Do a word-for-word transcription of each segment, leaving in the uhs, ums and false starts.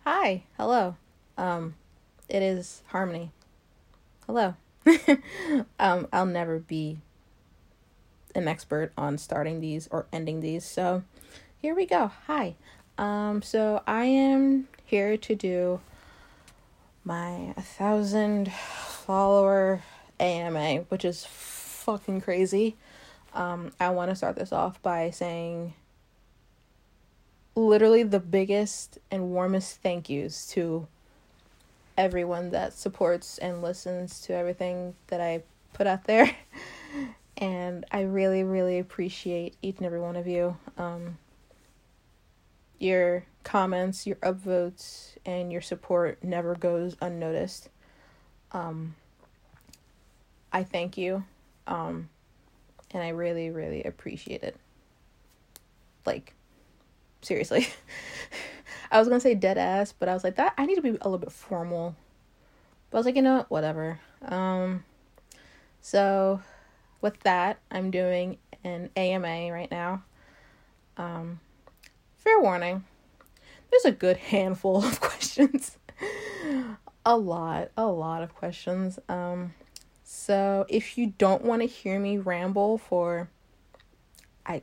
Hi, hello. Um, it is Harmony. Hello. um, I'll never be an expert on starting these or ending these, so here we go. Hi. Um, so I am here to do my a thousand follower A M A, which is fucking crazy. Um, I want to start this off by saying literally the biggest and warmest thank yous to everyone that supports and listens to everything that I put out there. And I really, really appreciate each and every one of you. Um, your comments, your upvotes, and your support never goes unnoticed. Um, I thank you. Um, and I really, really appreciate it. Like, seriously. I was gonna say dead ass, but I was like, that I need to be a little bit formal. But I was like, you know what, whatever. Um, so with that, I'm doing an A M A right now. Um, fair warning, there's a good handful of questions. a lot, a lot of questions. Um, so if you don't want to hear me ramble for, I,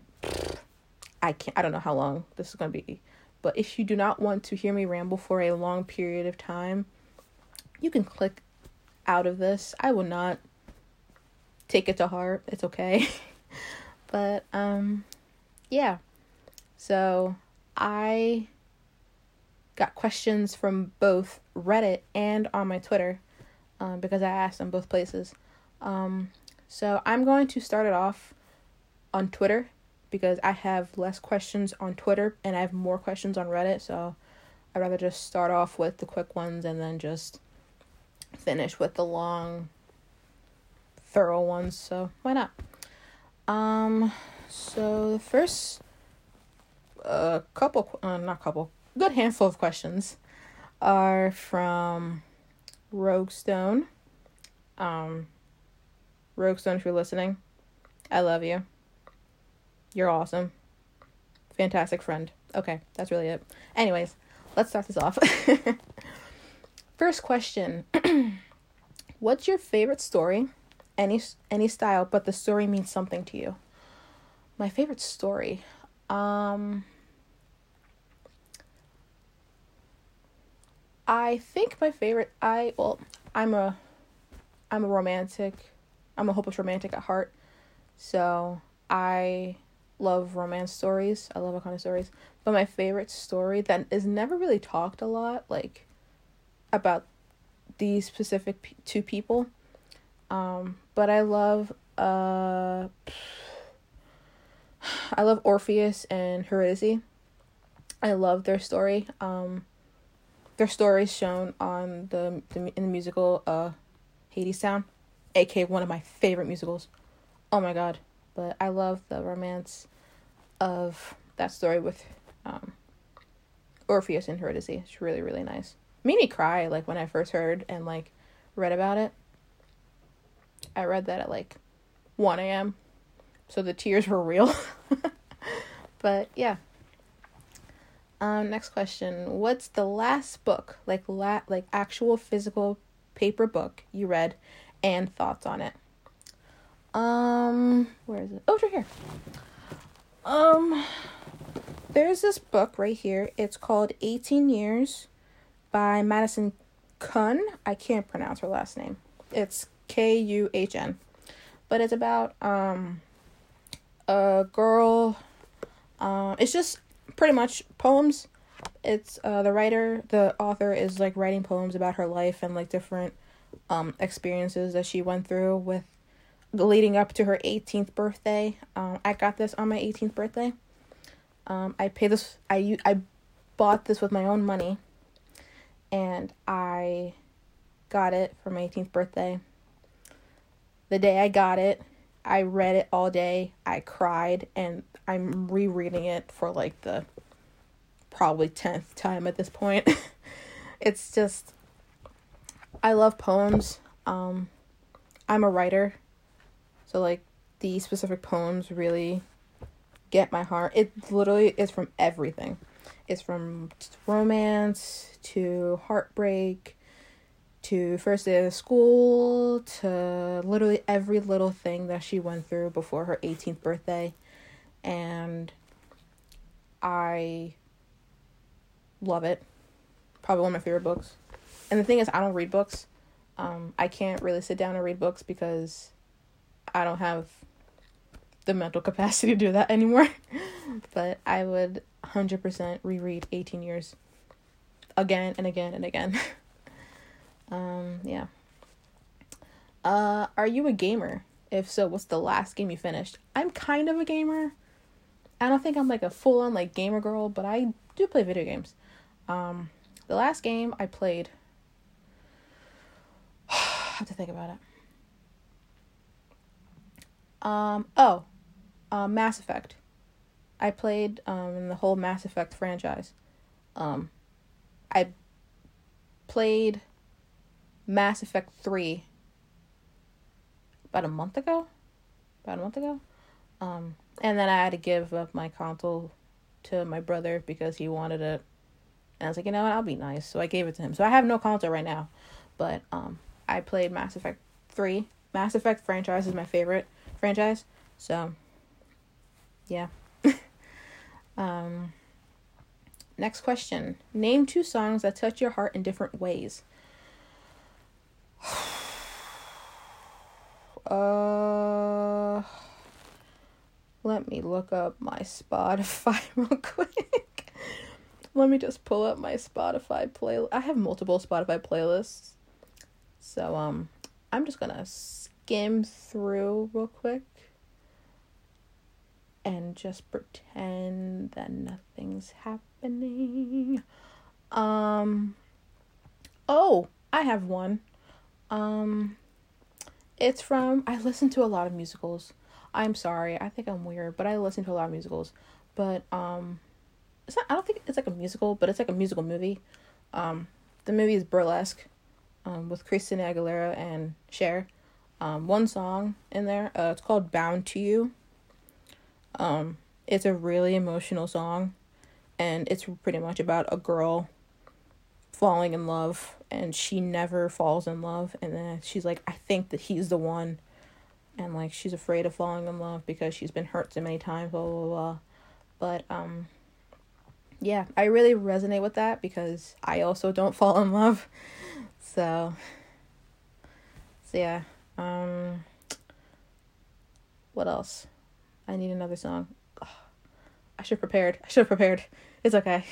I can't, I don't know how long this is gonna be. But if you do not want to hear me ramble for a long period of time, you can click out of this. I will not take it to heart. It's okay. But, um, yeah. So, I got questions from both Reddit and on my Twitter, um, because I asked them both places. Um, so, I'm going to start it off on Twitter, because I have less questions on Twitter and I have more questions on Reddit, so I'd rather just start off with the quick ones and then just finish with the long, thorough ones, so why not? Um, so the first uh, couple, uh, not couple, good handful of questions are from Rogue Stone. Um, Rogue Stone, if you're listening, I love you. You're awesome. Fantastic friend. Okay, that's really it. Anyways, let's start this off. First question. What's your favorite story? Any any style, but the story means something to you. My favorite story. Um, I think my favorite, I, well, I'm a, I'm a romantic, I'm a hopeless romantic at heart. So, I love romance stories. I love all kind of stories. But my favorite story that is never really talked a lot, like, about these specific p- two people. Um, but I love, uh, I love Orpheus and Eurydice. I love their story. Um, their story is shown on the, the in the musical, uh, Hadestown, aka one of my favorite musicals. Oh my god. But I love the romance of that story with um, Orpheus and Eurydice. It's really, really nice. Made me cry, like, when I first heard and, like, read about it. I read that at, like, one a.m. So the tears were real. But, yeah. Um, next question. What's the last book, like, la- like actual physical paper book you read and thoughts on it? Um, where is it? Oh, it's right here. Um, there's this book right here. It's called eighteen years by Madison Kuhn. I can't pronounce her last name. It's K U H N. But it's about, um, a girl. Um, it's just pretty much poems. It's, uh, the writer, the author is, like, writing poems about her life and, like, different, um, experiences that she went through with leading up to her eighteenth birthday. Um, I got this on my eighteenth birthday. Um, I paid this, I, I bought this with my own money, and I got it for my eighteenth birthday. The day I got it, I read it all day, I cried, and I'm rereading it for, like, the probably tenth time at this point. It's just, I love poems. Um, I'm a writer. So, like, these specific poems really get my heart. It literally is from everything. It's from romance to heartbreak to first day of school to literally every little thing that she went through before her eighteenth birthday. And I love it. Probably one of my favorite books. And the thing is, I don't read books. Um, I can't really sit down and read books because I don't have the mental capacity to do that anymore. But I would one hundred percent reread eighteen years again and again and again. um, yeah. Uh, are you a gamer? If so, what's the last game you finished? I'm kind of a gamer. I don't think I'm like a full-on like gamer girl, but I do play video games. Um, the last game I played, I have to think about it. Um, oh, uh, Mass Effect. I played um in the whole Mass Effect franchise. Um, I played Mass Effect three about a month ago. About a month ago. Um, and then I had to give up my console to my brother because he wanted it. And I was like, you know what, I'll be nice. So I gave it to him. So I have no console right now. But um, I played Mass Effect three. Mass Effect franchise is my favorite franchise. So, yeah. um, next question. Name two songs that touch your heart in different ways. uh... Let me look up my Spotify real quick. Let me just pull up my Spotify playlist. I have multiple Spotify playlists. So, um, I'm just gonna skim through real quick and just pretend that nothing's happening. Um, oh, I have one. Um, it's from, I listen to a lot of musicals. I'm sorry, I think I'm weird, but I listen to a lot of musicals. But, um, it's not, I don't think it's like a musical, but it's like a musical movie. Um, the movie is Burlesque, um, with Christina Aguilera and Cher. Um, one song in there, uh, it's called Bound to You. Um, it's a really emotional song, and it's pretty much about a girl falling in love, and she never falls in love, and then she's like, I think that he's the one. And, like, she's afraid of falling in love because she's been hurt so many times, blah, blah, blah. But, um, yeah, I really resonate with that because I also don't fall in love. So, so yeah. Um, what else? I need another song. Oh, I should have prepared. I should have prepared. It's okay.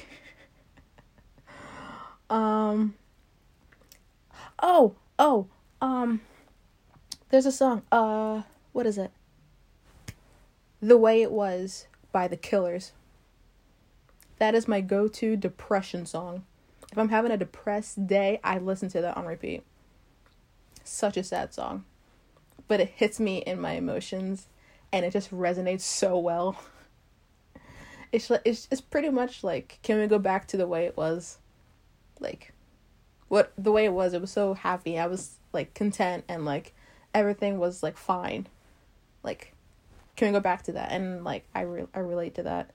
um, oh, oh, um... There's a song, uh, what is it? The Way It Was by The Killers. That is my go-to depression song. If I'm having a depressed day, I listen to that on repeat. Such a sad song. But it hits me in my emotions, and it just resonates so well. It's, it's, it's pretty much like, can we go back to the way it was? Like, what, the way it was, it was so happy. I was, like, content and, like, everything was like fine. Like, can we go back to that? And like I re- I relate to that.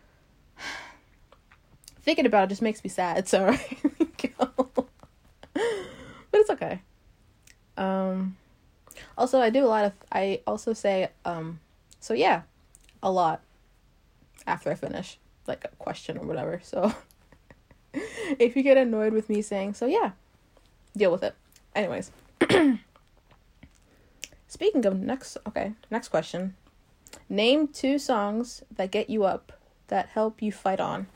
Thinking about it just makes me sad. So but it's okay. Um. Also, I do a lot of. I also say um. So yeah, a lot. After I finish, like a question or whatever. So if you get annoyed with me saying so, yeah, deal with it. Anyways. Speaking of next, okay, next question. Name two songs that get you up, that help you fight on.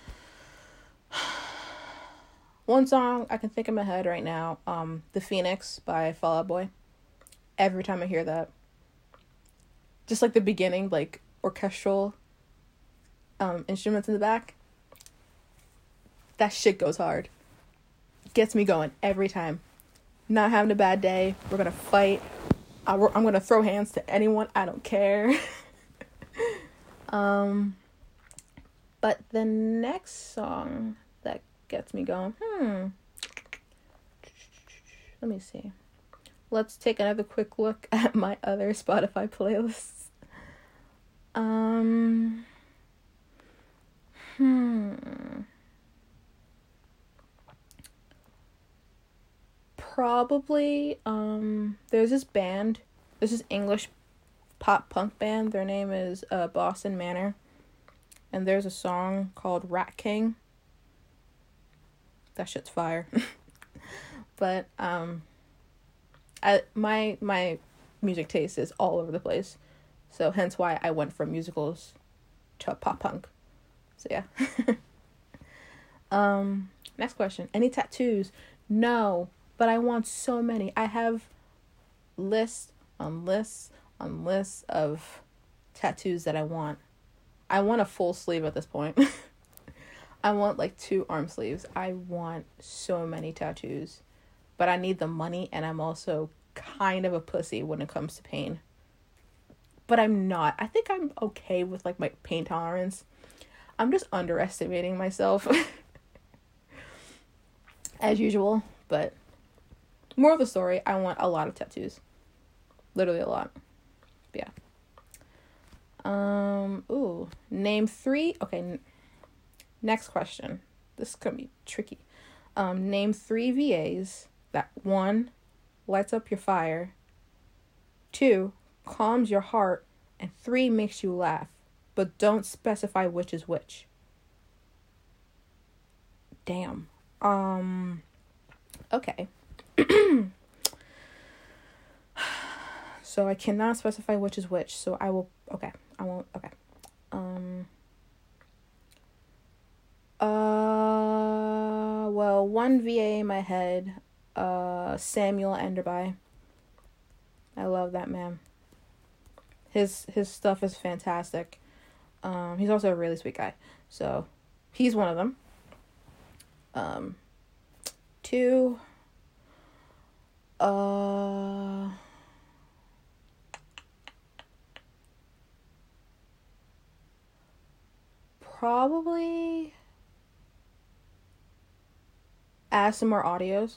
One song I can think in my head right now, um, The Phoenix by Fall Out Boy. Every time I hear that, just like the beginning, like orchestral um, instruments in the back, that shit goes hard. Gets me going every time. Not having a bad day, we're gonna fight. I'm going to throw hands to anyone. I don't care. um, but the next song that gets me going, hmm. Let me see. Let's take another quick look at my other Spotify playlists. Um, Hmm. Probably, um, there's this band, this is English pop punk band. Their name is uh, Boston Manor. And there's a song called Rat King. That shit's fire. But, um, I, my, my music taste is all over the place. So hence why I went from musicals to pop punk. So yeah. um, next question. Any tattoos? No, but I want so many. I have lists on lists on lists of tattoos that I want. I want a full sleeve at this point. I want like two arm sleeves. I want so many tattoos. But I need the money, and I'm also kind of a pussy when it comes to pain. But I'm not. I think I'm okay with like my pain tolerance. I'm just underestimating myself. As usual. But moral of the story, I want a lot of tattoos. Literally a lot. But yeah. Um, ooh. Name three. Okay. N- next question. This is going to be tricky. Um, name three V As that, one, lights up your fire, two, calms your heart, and three, makes you laugh. But don't specify which is which. Damn. Um, okay. So I cannot specify which is which. So I will, okay. I won't, okay. Um, uh, well, one V A in my head, uh, Samuel Enderby. I love that man. His, his stuff is fantastic. Um, he's also a really sweet guy. So, he's one of them. Um, two, uh, probably A S M R Audios.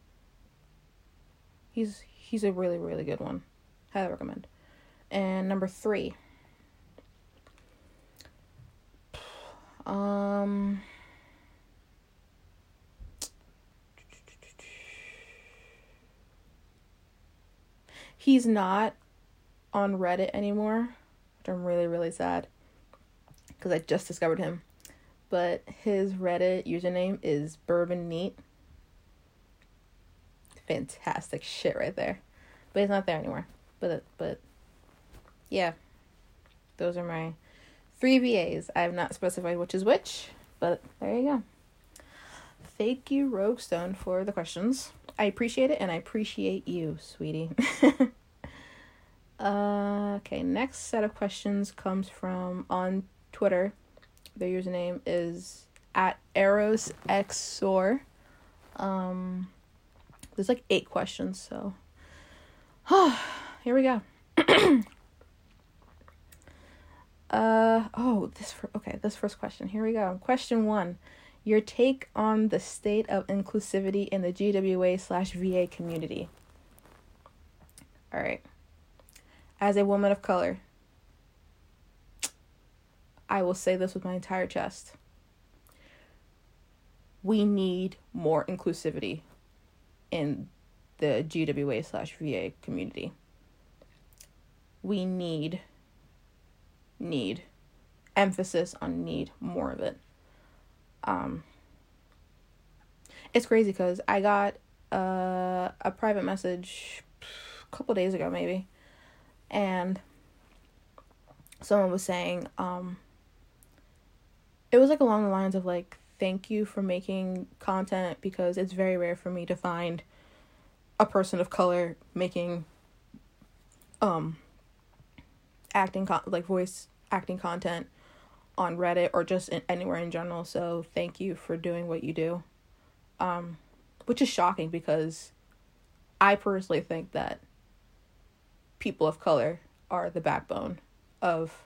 He's, he's a really, really good one. Highly recommend. And number three, um, he's not on Reddit anymore, which I'm really, really sad, because I just discovered him. But his Reddit username is Bourbon Neat. Fantastic shit right there. But he's not there anymore. But, but, yeah. Those are my three V As. I have not specified which is which, but there you go. Thank you, Rogue Stone, for the questions. I appreciate it, and I appreciate you, sweetie. uh, okay, next set of questions comes from on Twitter. Their username is at ArrowsXSor. Um, there's like eight questions, so here we go. uh oh, this for, okay, this first question. Here we go. Question one: your take on the state of inclusivity in the G W A slash V A community. All right. As a woman of color, I will say this with my entire chest. We need more inclusivity in the G W A slash V A community. We need, need, emphasis on need, more of it. Um, it's crazy because I got uh, a private message a couple days ago, maybe, and someone was saying, um, it was like along the lines of like, thank you for making content, because it's very rare for me to find a person of color making um acting con- like voice acting content on Reddit or just in- anywhere in general. So thank you for doing what you do. Um, which is shocking because I personally think that people of color are the backbone of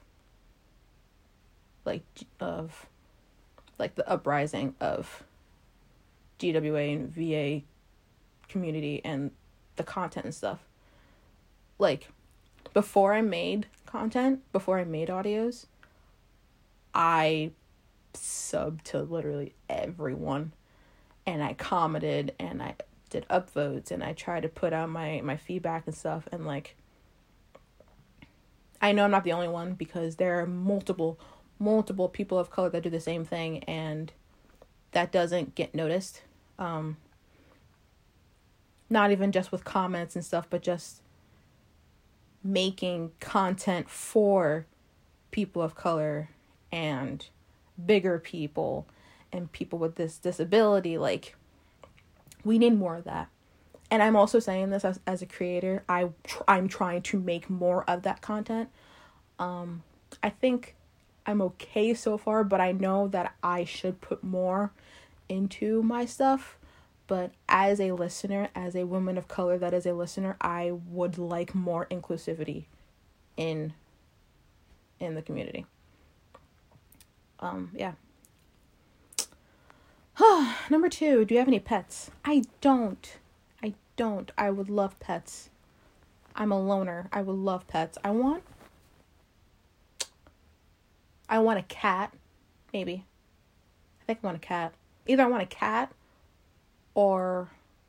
like of like the uprising of G W A and V A community and the content and stuff. Like, before I made content, before I made audios, I subbed to literally everyone, and I commented, and I did upvotes, and I tried to put out my, my feedback and stuff, and, like, I know I'm not the only one, because there are multiple, multiple people of color that do the same thing, and that doesn't get noticed. Um, not even just with comments and stuff, but just making content for people of color and bigger people and people with this disability. Like, we need more of that. And I'm also saying this as, as a creator. I, tr- I'm trying to make more of that content. Um, I think I'm okay so far, but I know that I should put more into my stuff. But as a listener, as a woman of color that is a listener, I would like more inclusivity in in the community. Um, yeah. Number two, do you have any pets? I don't. I don't. I would love pets. I'm a loner. I would love pets. I want... I want a cat. Maybe. I think I want a cat. Either I want a cat or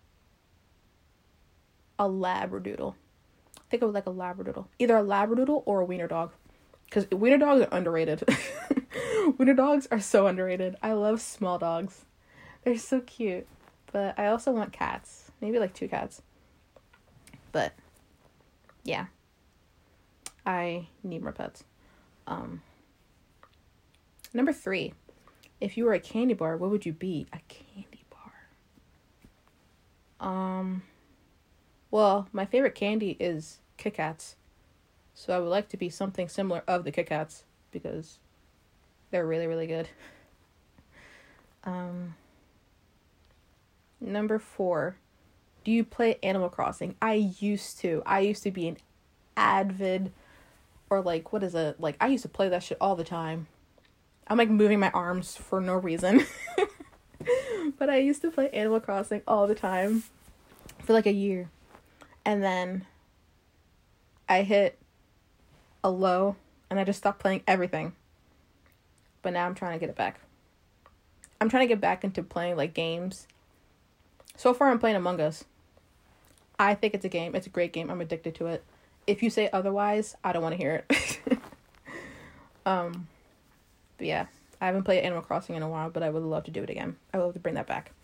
a labradoodle. I think I would like a labradoodle. Either a labradoodle or a wiener dog. Because wiener dogs are underrated. Wiener dogs are so underrated. I love small dogs. They're so cute. But I also want cats. Maybe like two cats. But, yeah. I need more pets. Um, number three. If you were a candy bar, what would you be? A candy bar. Um, well, my favorite candy is Kit Kats. So I would like to be something similar of the Kit Kats. Because they're really, really good. Um... Number four, do you play Animal Crossing? I used to. I used to be an avid, or like, what is it? Like, I used to play that shit all the time. I'm like moving my arms for no reason. But I used to play Animal Crossing all the time for like a year. And then I hit a low and I just stopped playing everything. But now I'm trying to get it back. I'm trying to get back into playing like games. So far, I'm playing Among Us. I think it's a game. It's a great game. I'm addicted to it. If you say otherwise, I don't want to hear it. um, but yeah, I haven't played Animal Crossing in a while, but I would love to do it again. I would love to bring that back.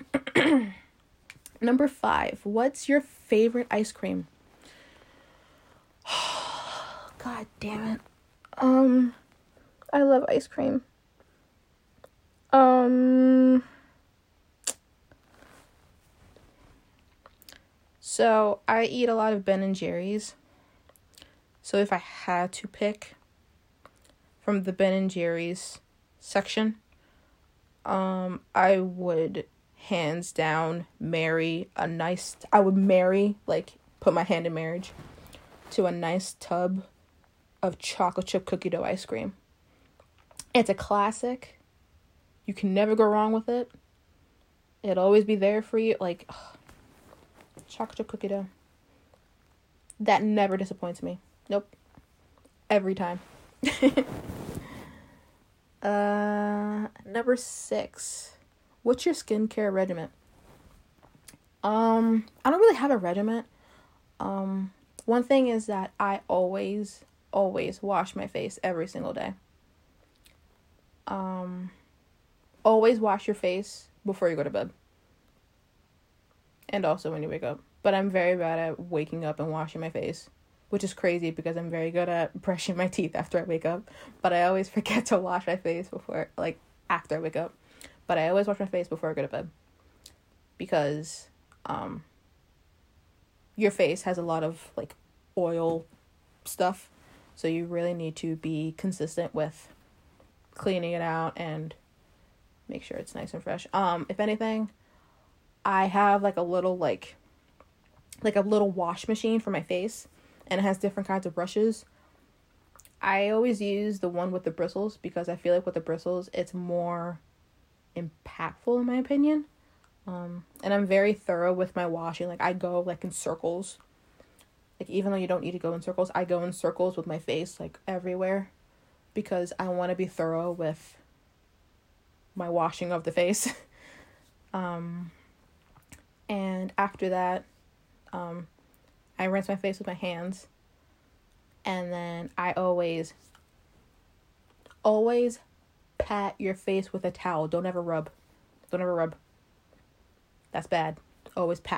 Number five. What's your favorite ice cream? God damn it. Um, I love ice cream. Um... So, I eat a lot of Ben and Jerry's. So, if I had to pick from the Ben and Jerry's section, um, I would hands down marry a nice... I would marry, like, put my hand in marriage to a nice tub of chocolate chip cookie dough ice cream. It's a classic. You can never go wrong with it. It'll always be there for you. Like... Ugh. Chocolate chip cookie dough. That never disappoints me. Nope. Every time. uh, number six. What's your skincare regimen? Um, I don't really have a regimen. Um, one thing is that I always, always wash my face every single day. Um, always wash your face before you go to bed. And also when you wake up. But I'm very bad at waking up and washing my face. Which is crazy because I'm very good at brushing my teeth after I wake up. But I always forget to wash my face before, like, after I wake up. But I always wash my face before I go to bed. Because, um, your face has a lot of, like, oil stuff. So you really need to be consistent with cleaning it out and make sure it's nice and fresh. Um, if anything... I have like a little like like a little wash machine for my face, and it has different kinds of brushes. I always use the one with the bristles because I feel like with the bristles it's more impactful in my opinion. Um and I'm very thorough with my washing. Like I go like in circles. Like even though you don't need to go in circles, I go in circles with my face like everywhere because I want to be thorough with my washing of the face. um, and after that, um, I rinse my face with my hands. And then I always, always pat your face with a towel. Don't ever rub. Don't ever rub. That's bad. Always pat.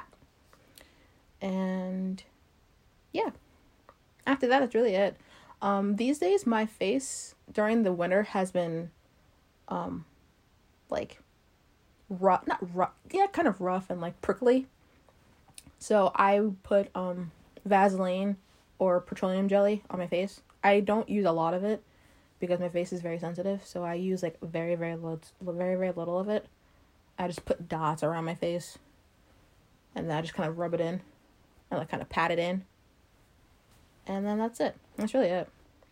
And yeah. After that, that's really it. Um, these days, my face during the winter has been, um, like, rough, not rough, yeah, kind of rough and, like, prickly. So I put, um, Vaseline or petroleum jelly on my face. I don't use a lot of it because my face is very sensitive. So I use, like, very, very little, very, very little of it. I just put dots around my face. And then I just kind of rub it in. And, like, kind of pat it in. And then that's it. That's really it.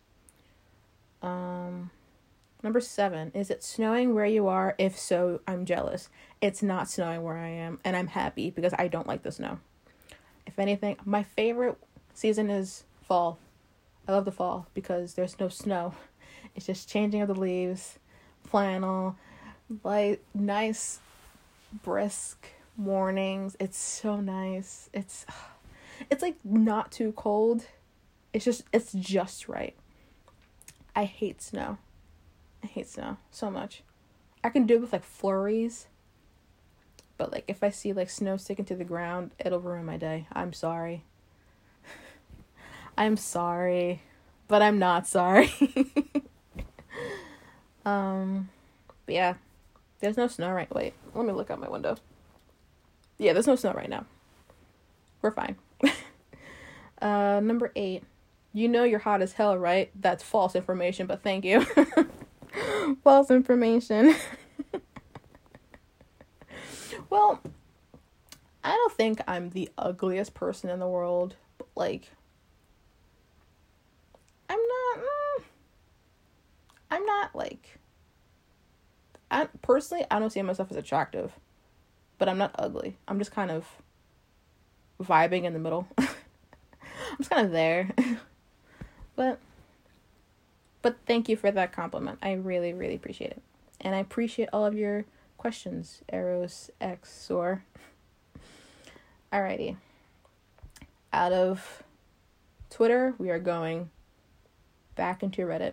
Um, number seven. Is it snowing where you are? If so, I'm jealous. It's not snowing where I am. And I'm happy because I don't like the snow. If anything, my favorite season is fall. I love the fall because there's no snow. It's just changing of the leaves, flannel, like nice, brisk mornings. It's so nice. It's, it's like not too cold. It's just, it's just right. I hate snow. I hate snow so much. I can do it with like flurries. But like if I see like snow sticking to the ground, it'll ruin my day. I'm sorry. I'm sorry. But I'm not sorry. um, but yeah. There's no snow right. Wait, let me look out my window. Yeah, there's no snow right now. We're fine. uh, number eight. You know you're hot as hell, right? That's false information, but thank you. False information. Well, I don't think I'm the ugliest person in the world, but like, I'm not, mm, I'm not like, I personally, I don't see myself as attractive, but I'm not ugly. I'm just kind of vibing in the middle. I'm just kind of there. But, but thank you for that compliment. I really, really appreciate it. And I appreciate all of your questions, Eros X or. Alrighty. Out of Twitter, we are going back into Reddit.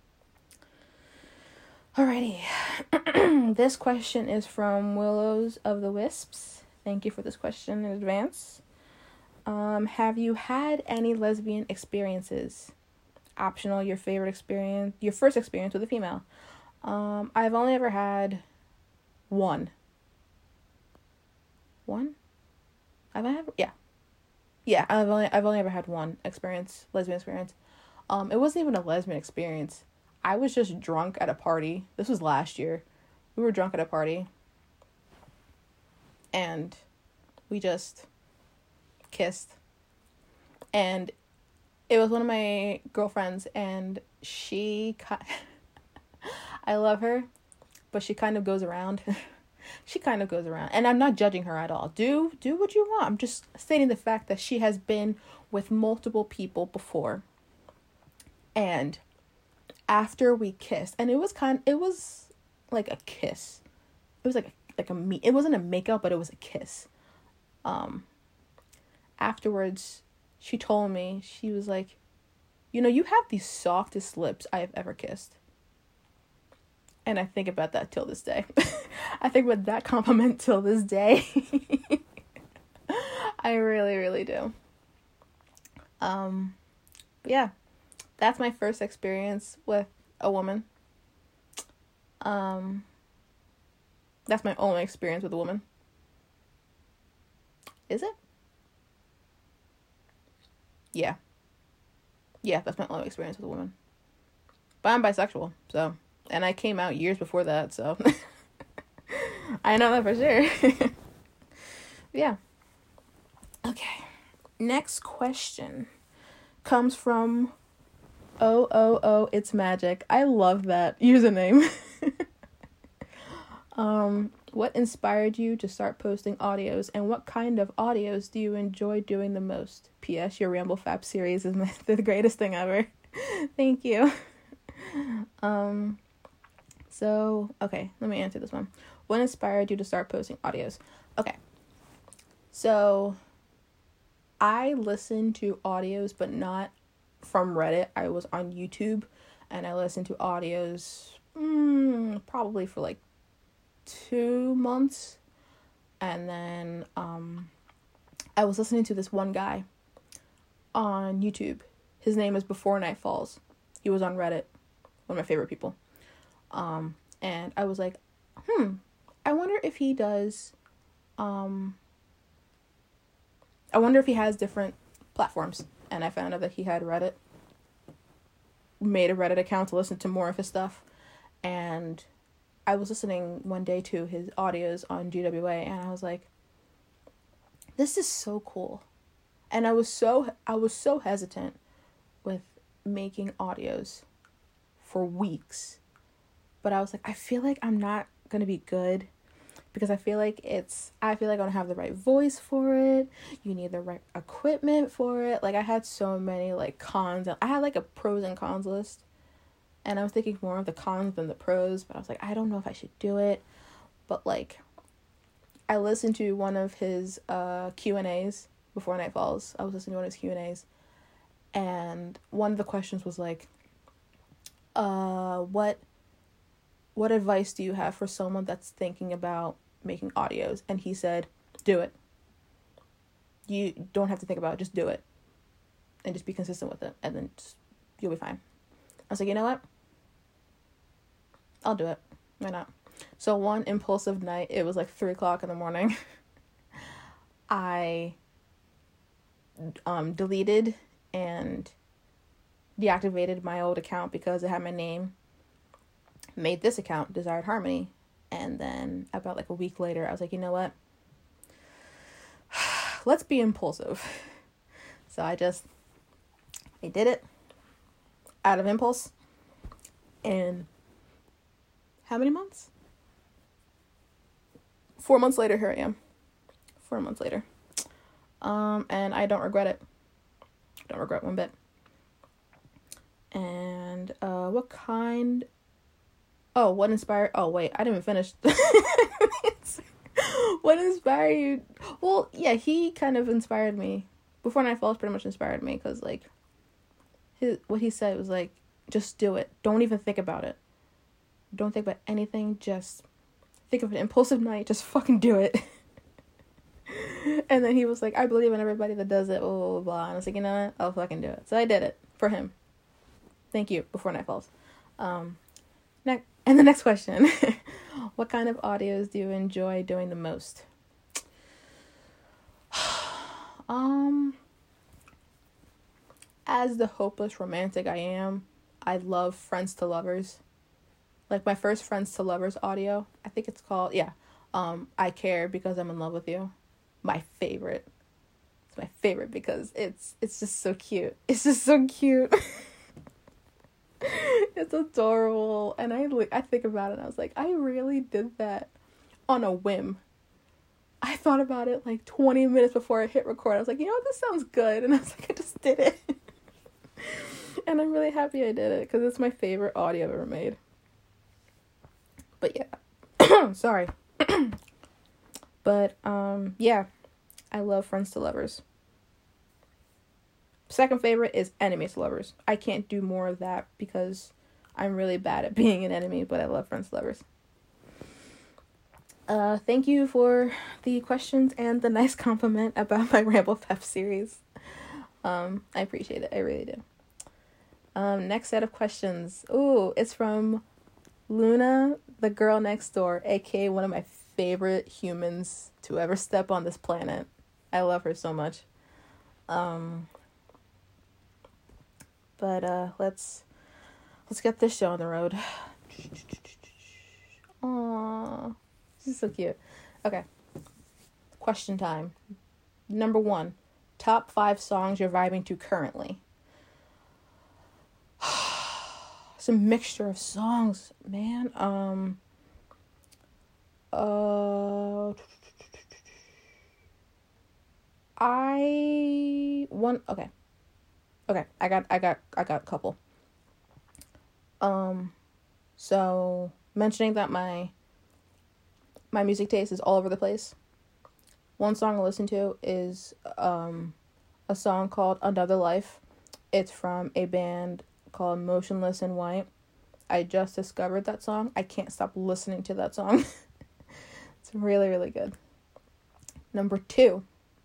Alrighty. This question is from Willows of the Wisps. Thank you for this question in advance. Um, have you had any lesbian experiences? Optional, your favorite experience, your first experience with a female. Um, I've only ever had one. One? Have I ever? Yeah. Yeah, I've only I've only ever had one experience, lesbian experience. Um, it wasn't even a lesbian experience. I was just drunk at a party. This was last year. We were drunk at a party. And we just kissed. And it was one of my girlfriends, and she, I love her, but she kind of goes around. She kind of goes around, and I'm not judging her at all. Do, do what you want. I'm just stating the fact that she has been with multiple people before. And after we kissed, and it was kind, it was like a kiss. It was like, a, like a me. It wasn't a makeout, but it was a kiss. Um, afterwards, she told me, she was like, you know, you have the softest lips I have ever kissed. And I think about that till this day. I think about that compliment till this day. I really, really do. Um, but yeah, that's my first experience with a woman. Um, that's my only experience with a woman. Is it? Yeah. Yeah, that's my only experience with a woman. But I'm bisexual, so. And I came out years before that, so. I know that for sure. Yeah. Okay. Next question comes from Oh, oh, oh, it's magic. I love that username. um, what inspired you to start posting audios, and what kind of audios do you enjoy doing the most? P S. Your Ramble Fab series is the greatest thing ever. Thank you. Um, So, okay, let me answer this one. What inspired you to start posting audios? Okay. So, I listened to audios, but not from Reddit. I was on YouTube, and I listened to audios mm, probably for like two months. And then um, I was listening to this one guy on YouTube. His name is Before Night Falls. He was on Reddit. One of my favorite people. Um, and I was like, hmm, I wonder if he does, um, I wonder if he has different platforms. And I found out that he had Reddit, made a Reddit account to listen to more of his stuff. And I was listening one day to his audios on G W A, and I was like, this is so cool. And I was so, I was so hesitant with making audios for weeks. But I was like, I feel like I'm not going to be good because I feel like it's, I feel like I don't have the right voice for it. You need the right equipment for it. Like, I had so many, like, cons. I had, like, a pros and cons list. And I was thinking more of the cons than the pros. But I was like, I don't know if I should do it. But, like, I listened to one of his uh, Q and A's before Night Falls. I was listening to one of his Q and A's. And one of the questions was, like, uh, what... what advice do you have for someone that's thinking about making audios? And he said, do it. You don't have to think about it. Just do it. And just be consistent with it. And then just, you'll be fine. I was like, you know what? I'll do it. Why not? So one impulsive night, it was like three o'clock in the morning. I um, deleted and deactivated my old account because it had my name. Made this account, Desired Harmony, and then about like a week later I was like, you know what, let's be impulsive. So I just I did it out of impulse, and how many months four months later, here I am four months later, um and I don't regret it. Don't regret one bit. And uh what kind Oh, what inspired... Oh, wait, I didn't even finish. What inspired you? Well, yeah, he kind of inspired me. Before Night Falls pretty much inspired me, because, like, his, what he said was, like, just do it. Don't even think about it. Don't think about anything. Just think of an impulsive night. Just fucking do it. And then he was like, I believe in everybody that does it, blah, blah, blah, blah. And I was like, you know what? I'll fucking do it. So I did it for him. Thank you, Before Night Falls. Um... Next, and the next question. What kind of audios do you enjoy doing the most? um, as the hopeless romantic I am, I love Friends to Lovers. Like my first Friends to Lovers audio, I think it's called, yeah. Um, I Care Because I'm in Love with You. My favorite. It's my favorite because it's it's just so cute. It's just so cute. It's adorable. And I I think about it and I was like, I really did that on a whim. I thought about it like twenty minutes before I hit record. I was like, you know what, this sounds good. And I was like, I just did it. And I'm really happy I did it because it's my favorite audio I've ever made. But yeah. Sorry. But um yeah, I love Friends to Lovers. Second favorite is Enemies to Lovers. I can't do more of that because I'm really bad at being an enemy, but I love Friends to Lovers. Uh, thank you for the questions and the nice compliment about my Ramble Pep series. Um, I appreciate it. I really do. Um, next set of questions. Ooh, it's from Luna, the girl next door, aka one of my favorite humans to ever step on this planet. I love her so much. Um... But uh, let's let's get this show on the road. Aww, this is so cute. Okay, question time. Number one, top five songs you're vibing to currently. It's a mixture of songs, man. Um. Uh. I one okay. Okay, I got, I got, I got a couple. Um, so mentioning that my my music taste is all over the place. One song I listen to is um, a song called Another Life. It's from a band called Motionless in White. I just discovered that song. I can't stop listening to that song. It's really, really good. Number two.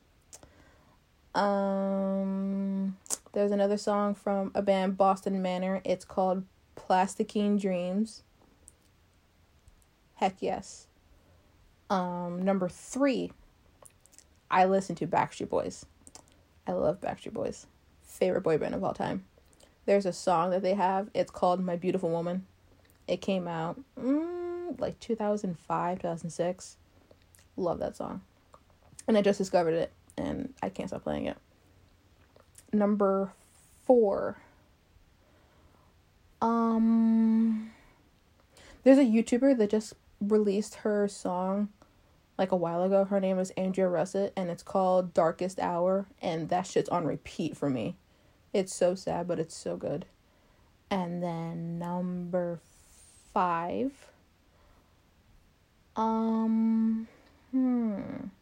Um, there's another song from a band, Boston Manor. It's called Plasticine Dreams. Heck yes. Um, number three. I listen to Backstreet Boys. I love Backstreet Boys. Favorite boy band of all time. There's a song that they have. It's called My Beautiful Woman. It came out mm, like two thousand five, two thousand six. Love that song. And I just discovered it, and I can't stop playing it. Number four. Um, there's a YouTuber that just released her song like a while ago. Her name is Andrea Russett, and it's called Darkest Hour, and that shit's on repeat for me. It's so sad, but it's so good. And then number five. Um, hmm.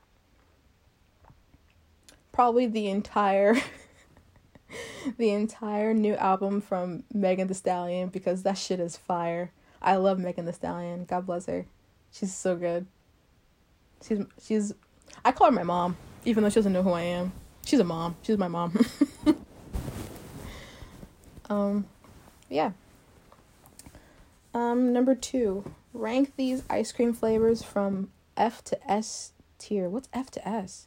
Probably the entire, the entire new album from Megan Thee Stallion, because that shit is fire. I love Megan Thee Stallion. God bless her. She's so good. She's, she's, I call her my mom, even though she doesn't know who I am. She's a mom. She's my mom. um, yeah. Um, number two, rank these ice cream flavors from F to S tier. What's F to S?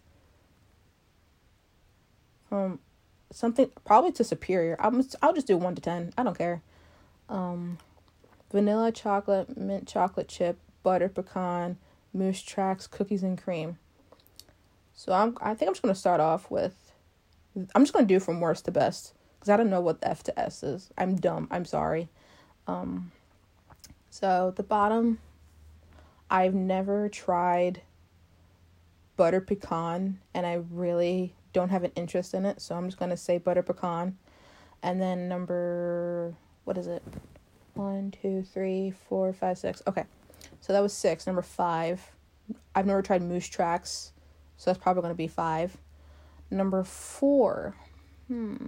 From something, probably to superior. I'm, I'll just do one to ten. I don't care. Um, vanilla chocolate, mint chocolate chip, butter pecan, Moose Tracks, cookies and cream. So I'm, I think I'm just going to start off with, I'm just going to do from worst to best, because I don't know what the F to S is. I'm dumb. I'm sorry. Um, so the bottom, I've never tried butter pecan, and I really don't have an interest in it, so I'm just going to say butter pecan. And then number, what is it? One, two, three, four, five, six. Okay. So that was six. Number five, I've never tried Moose Tracks, so that's probably going to be five. Number four, hmm,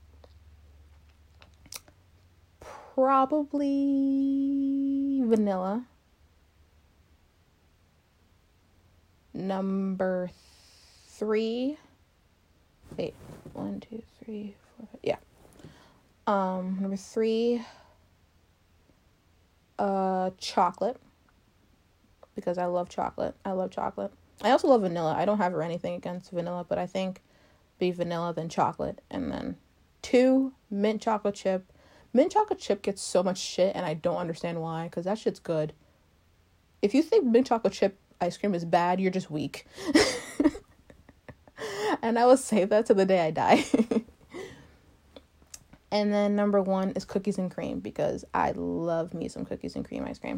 probably vanilla. Number three, wait, one, two, three, four, five, yeah. Um, number three, uh, chocolate. Because I love chocolate. I love chocolate. I also love vanilla. I don't have anything against vanilla, but I think be vanilla than chocolate. And then two, mint chocolate chip. Mint chocolate chip gets so much shit, and I don't understand why, because that shit's good. If you think mint chocolate chip ice cream is bad, you're just weak. And I will say that to the day I die. And then number one is cookies and cream, because I love me some cookies and cream ice cream.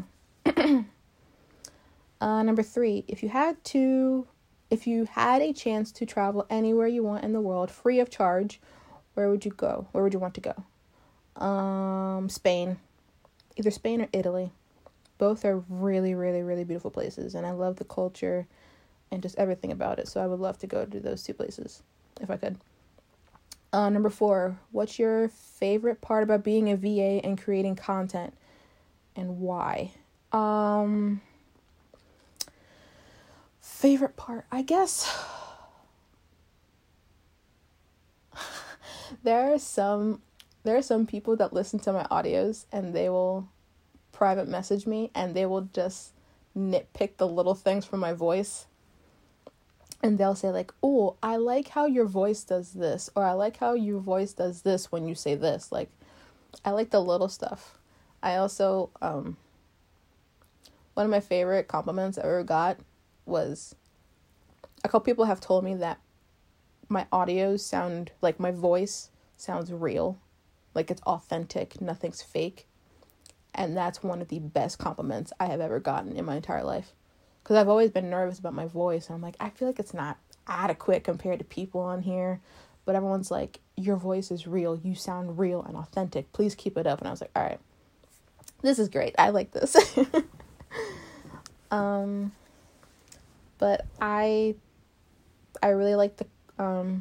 Uh, number three, if you had to, if you had a chance to travel anywhere you want in the world, free of charge, where would you go? Where would you want to go? Um, Spain. Either Spain or Italy. Both are really, really, really beautiful places, and I love the culture and just everything about it, so I would love to go to those two places, if I could. Uh, number four, what's your favorite part about being a V A and creating content, and why? Um... Favorite part, I guess. there are some there are some people that listen to my audios, and they will private message me, and they will just nitpick the little things from my voice. And they'll say like, "Oh, I like how your voice does this," or "I like how your voice does this when you say this." Like, I like the little stuff. I also um one of my favorite compliments I ever got was, a couple people have told me that my audios sound like, my voice sounds real, like it's authentic, nothing's fake. And that's one of the best compliments I have ever gotten in my entire life, because I've always been nervous about my voice, and I'm like, I feel like it's not adequate compared to people on here, but everyone's like, your voice is real, you sound real and authentic, please keep it up. And I was like, all right. This is great. I like this. um, but I, I really like the, um,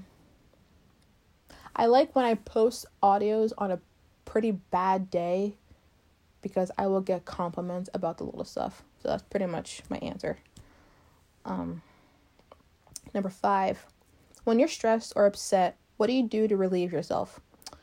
I like when I post audios on a pretty bad day because I will get compliments about the little stuff. So that's pretty much my answer. Um, number five, when you're stressed or upset, what do you do to relieve yourself?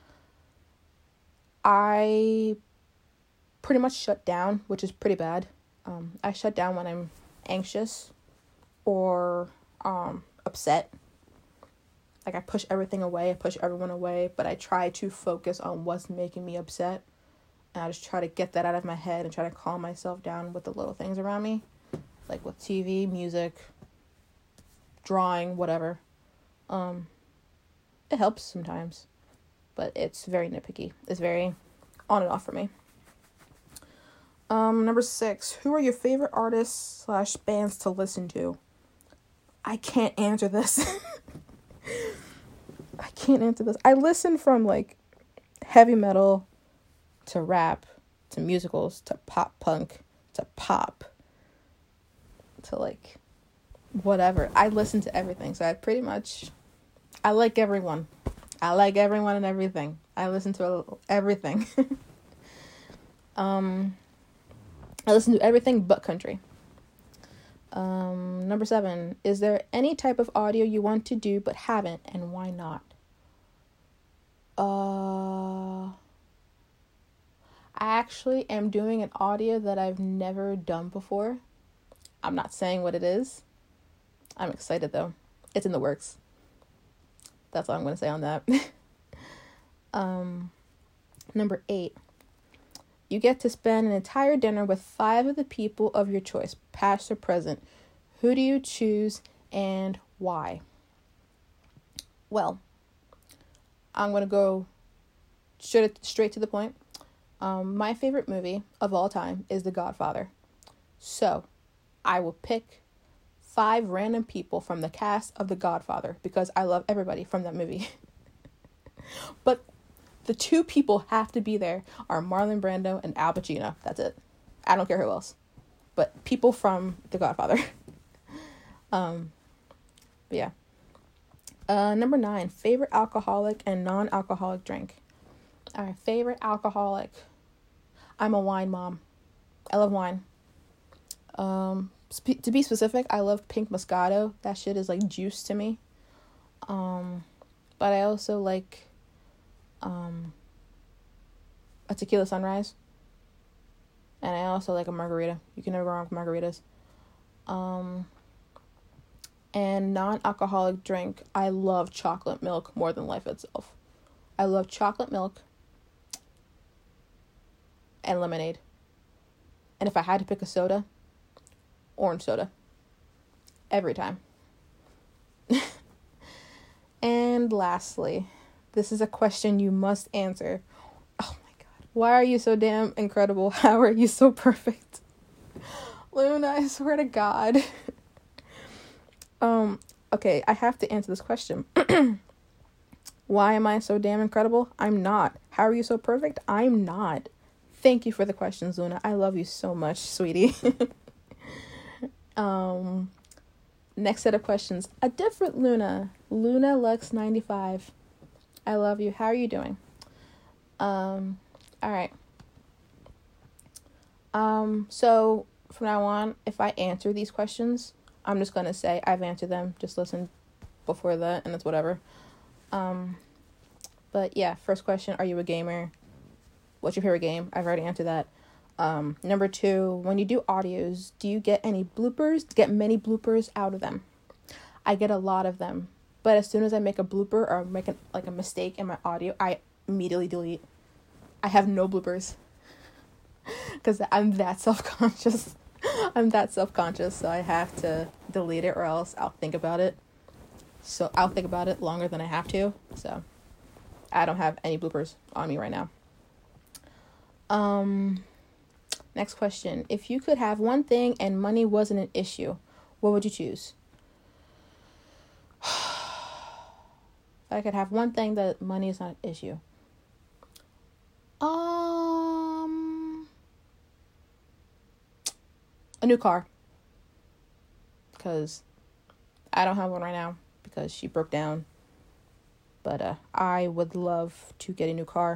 I pretty much shut down, which is pretty bad. Um, I shut down when I'm anxious or um, upset. Like I push everything away, I push everyone away, but I try to focus on what's making me upset. And I just try to get that out of my head and try to calm myself down with the little things around me. Like with T V, music, drawing, whatever. Um, it helps sometimes, but it's very nitpicky. It's very on and off for me. Um, number six, who are your favorite artists slash bands to listen to? I can't answer this. I can't answer this. I listen from like heavy metal to rap to musicals to pop punk to pop to like whatever. I listen to everything. So I pretty much, I like everyone. I like everyone and everything. I listen to everything. um, I listen to everything but country. Um, number seven, is there any type of audio you want to do but haven't, and why not? Uh, I actually am doing an audio that I've never done before. I'm not saying what it is. I'm excited though. It's in the works. That's all I'm going to say on that. um, number eight. You get to spend an entire dinner with five of the people of your choice, past or present. Who do you choose and why? Well, I'm going to go straight, straight to the point. Um, my favorite movie of all time is The Godfather. So, I will pick five random people from the cast of The Godfather because I love everybody from that movie. But the two people have to be there are Marlon Brando and Al Pacino. That's it. I don't care who else. But people from The Godfather. um, but yeah. Uh, number nine, favorite alcoholic and non-alcoholic drink. All right, favorite alcoholic. I'm a wine mom. I love wine. Um, sp- to be specific, I love pink Moscato. That shit is like juice to me. Um, but I also like um a tequila sunrise. And I also like a margarita. You can never go wrong with margaritas. Um, and non-alcoholic drink, I love chocolate milk more than life itself. I love chocolate milk and lemonade. And if I had to pick a soda, orange soda. Every time. And lastly, this is a question you must answer. Oh my god. Why are you so damn incredible? How are you so perfect? Luna, I swear to God. um, okay, I have to answer this question. Why am I so damn incredible? I'm not. How are you so perfect? I'm not. Thank you for the questions, Luna. I love you so much, sweetie. um, next set of questions. A different Luna. Luna Lux ninety-five. I love you. How are you doing? Um, all right. Um, so from now on, if I answer these questions, I'm just going to say I've answered them. Just listen before that, and it's whatever. Um, but yeah, first question, are you a gamer? What's your favorite game? I've already answered that. Um, number two, when you do audios, do you get any bloopers? Get many bloopers out of them? I get a lot of them. But as soon as I make a blooper or make a, like a mistake in my audio, I immediately delete. I have no bloopers. Because I'm that self-conscious. I'm that self-conscious, so I have to delete it or else I'll think about it. So I'll think about it longer than I have to. So I don't have any bloopers on me right now. Um, next question. If you could have one thing and money wasn't an issue, what would you choose? If I could have one thing that money is not an issue. Um, a new car. Because I don't have one right now because she broke down. But uh, I would love to get a new car.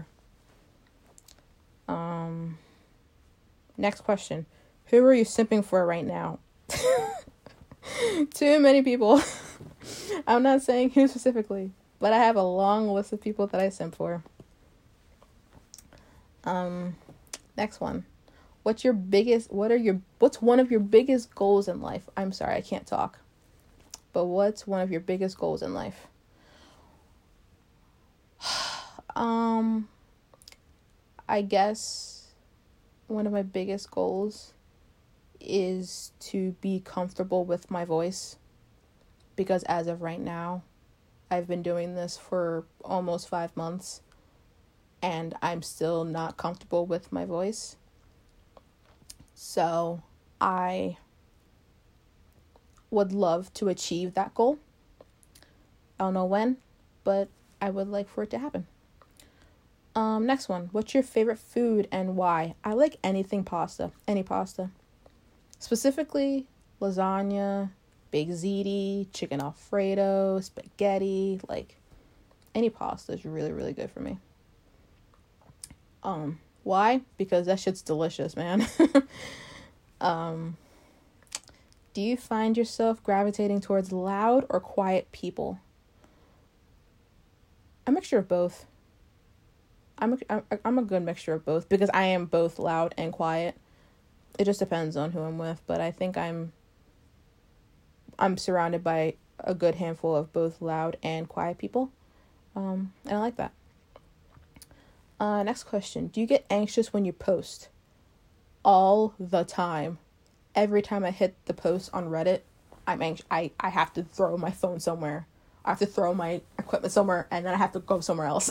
Um, next question. Who are you simping for right now? Too many people. I'm not saying who specifically, but I have a long list of people that I simp for. Um, next one. What's your biggest, what are your, what's one of your biggest goals in life? I'm sorry, I can't talk. But what's one of your biggest goals in life? um, I guess one of my biggest goals is to be comfortable with my voice. Because as of right now, I've been doing this for almost five months. And I'm still not comfortable with my voice. So I would love to achieve that goal. I don't know when, but I would like for it to happen. Um, next one. What's your favorite food and why? I like anything pasta. Any pasta. Specifically, lasagna, baked ziti, chicken alfredo, spaghetti. Like, any pasta is really, really good for me. Um, why? Because that shit's delicious, man. um, do you find yourself gravitating towards loud or quiet people? A mixture of both. I'm a, I'm a good mixture of both because I am both loud and quiet. It just depends on who I'm with, but I think I'm I'm surrounded by a good handful of both loud and quiet people. Um, and I like that. Uh, next question. Do you get anxious when you post? All the time. Every time I hit the post on Reddit, I'm anxious. I, I have to throw my phone somewhere. I have to throw my equipment somewhere, and then I have to go somewhere else.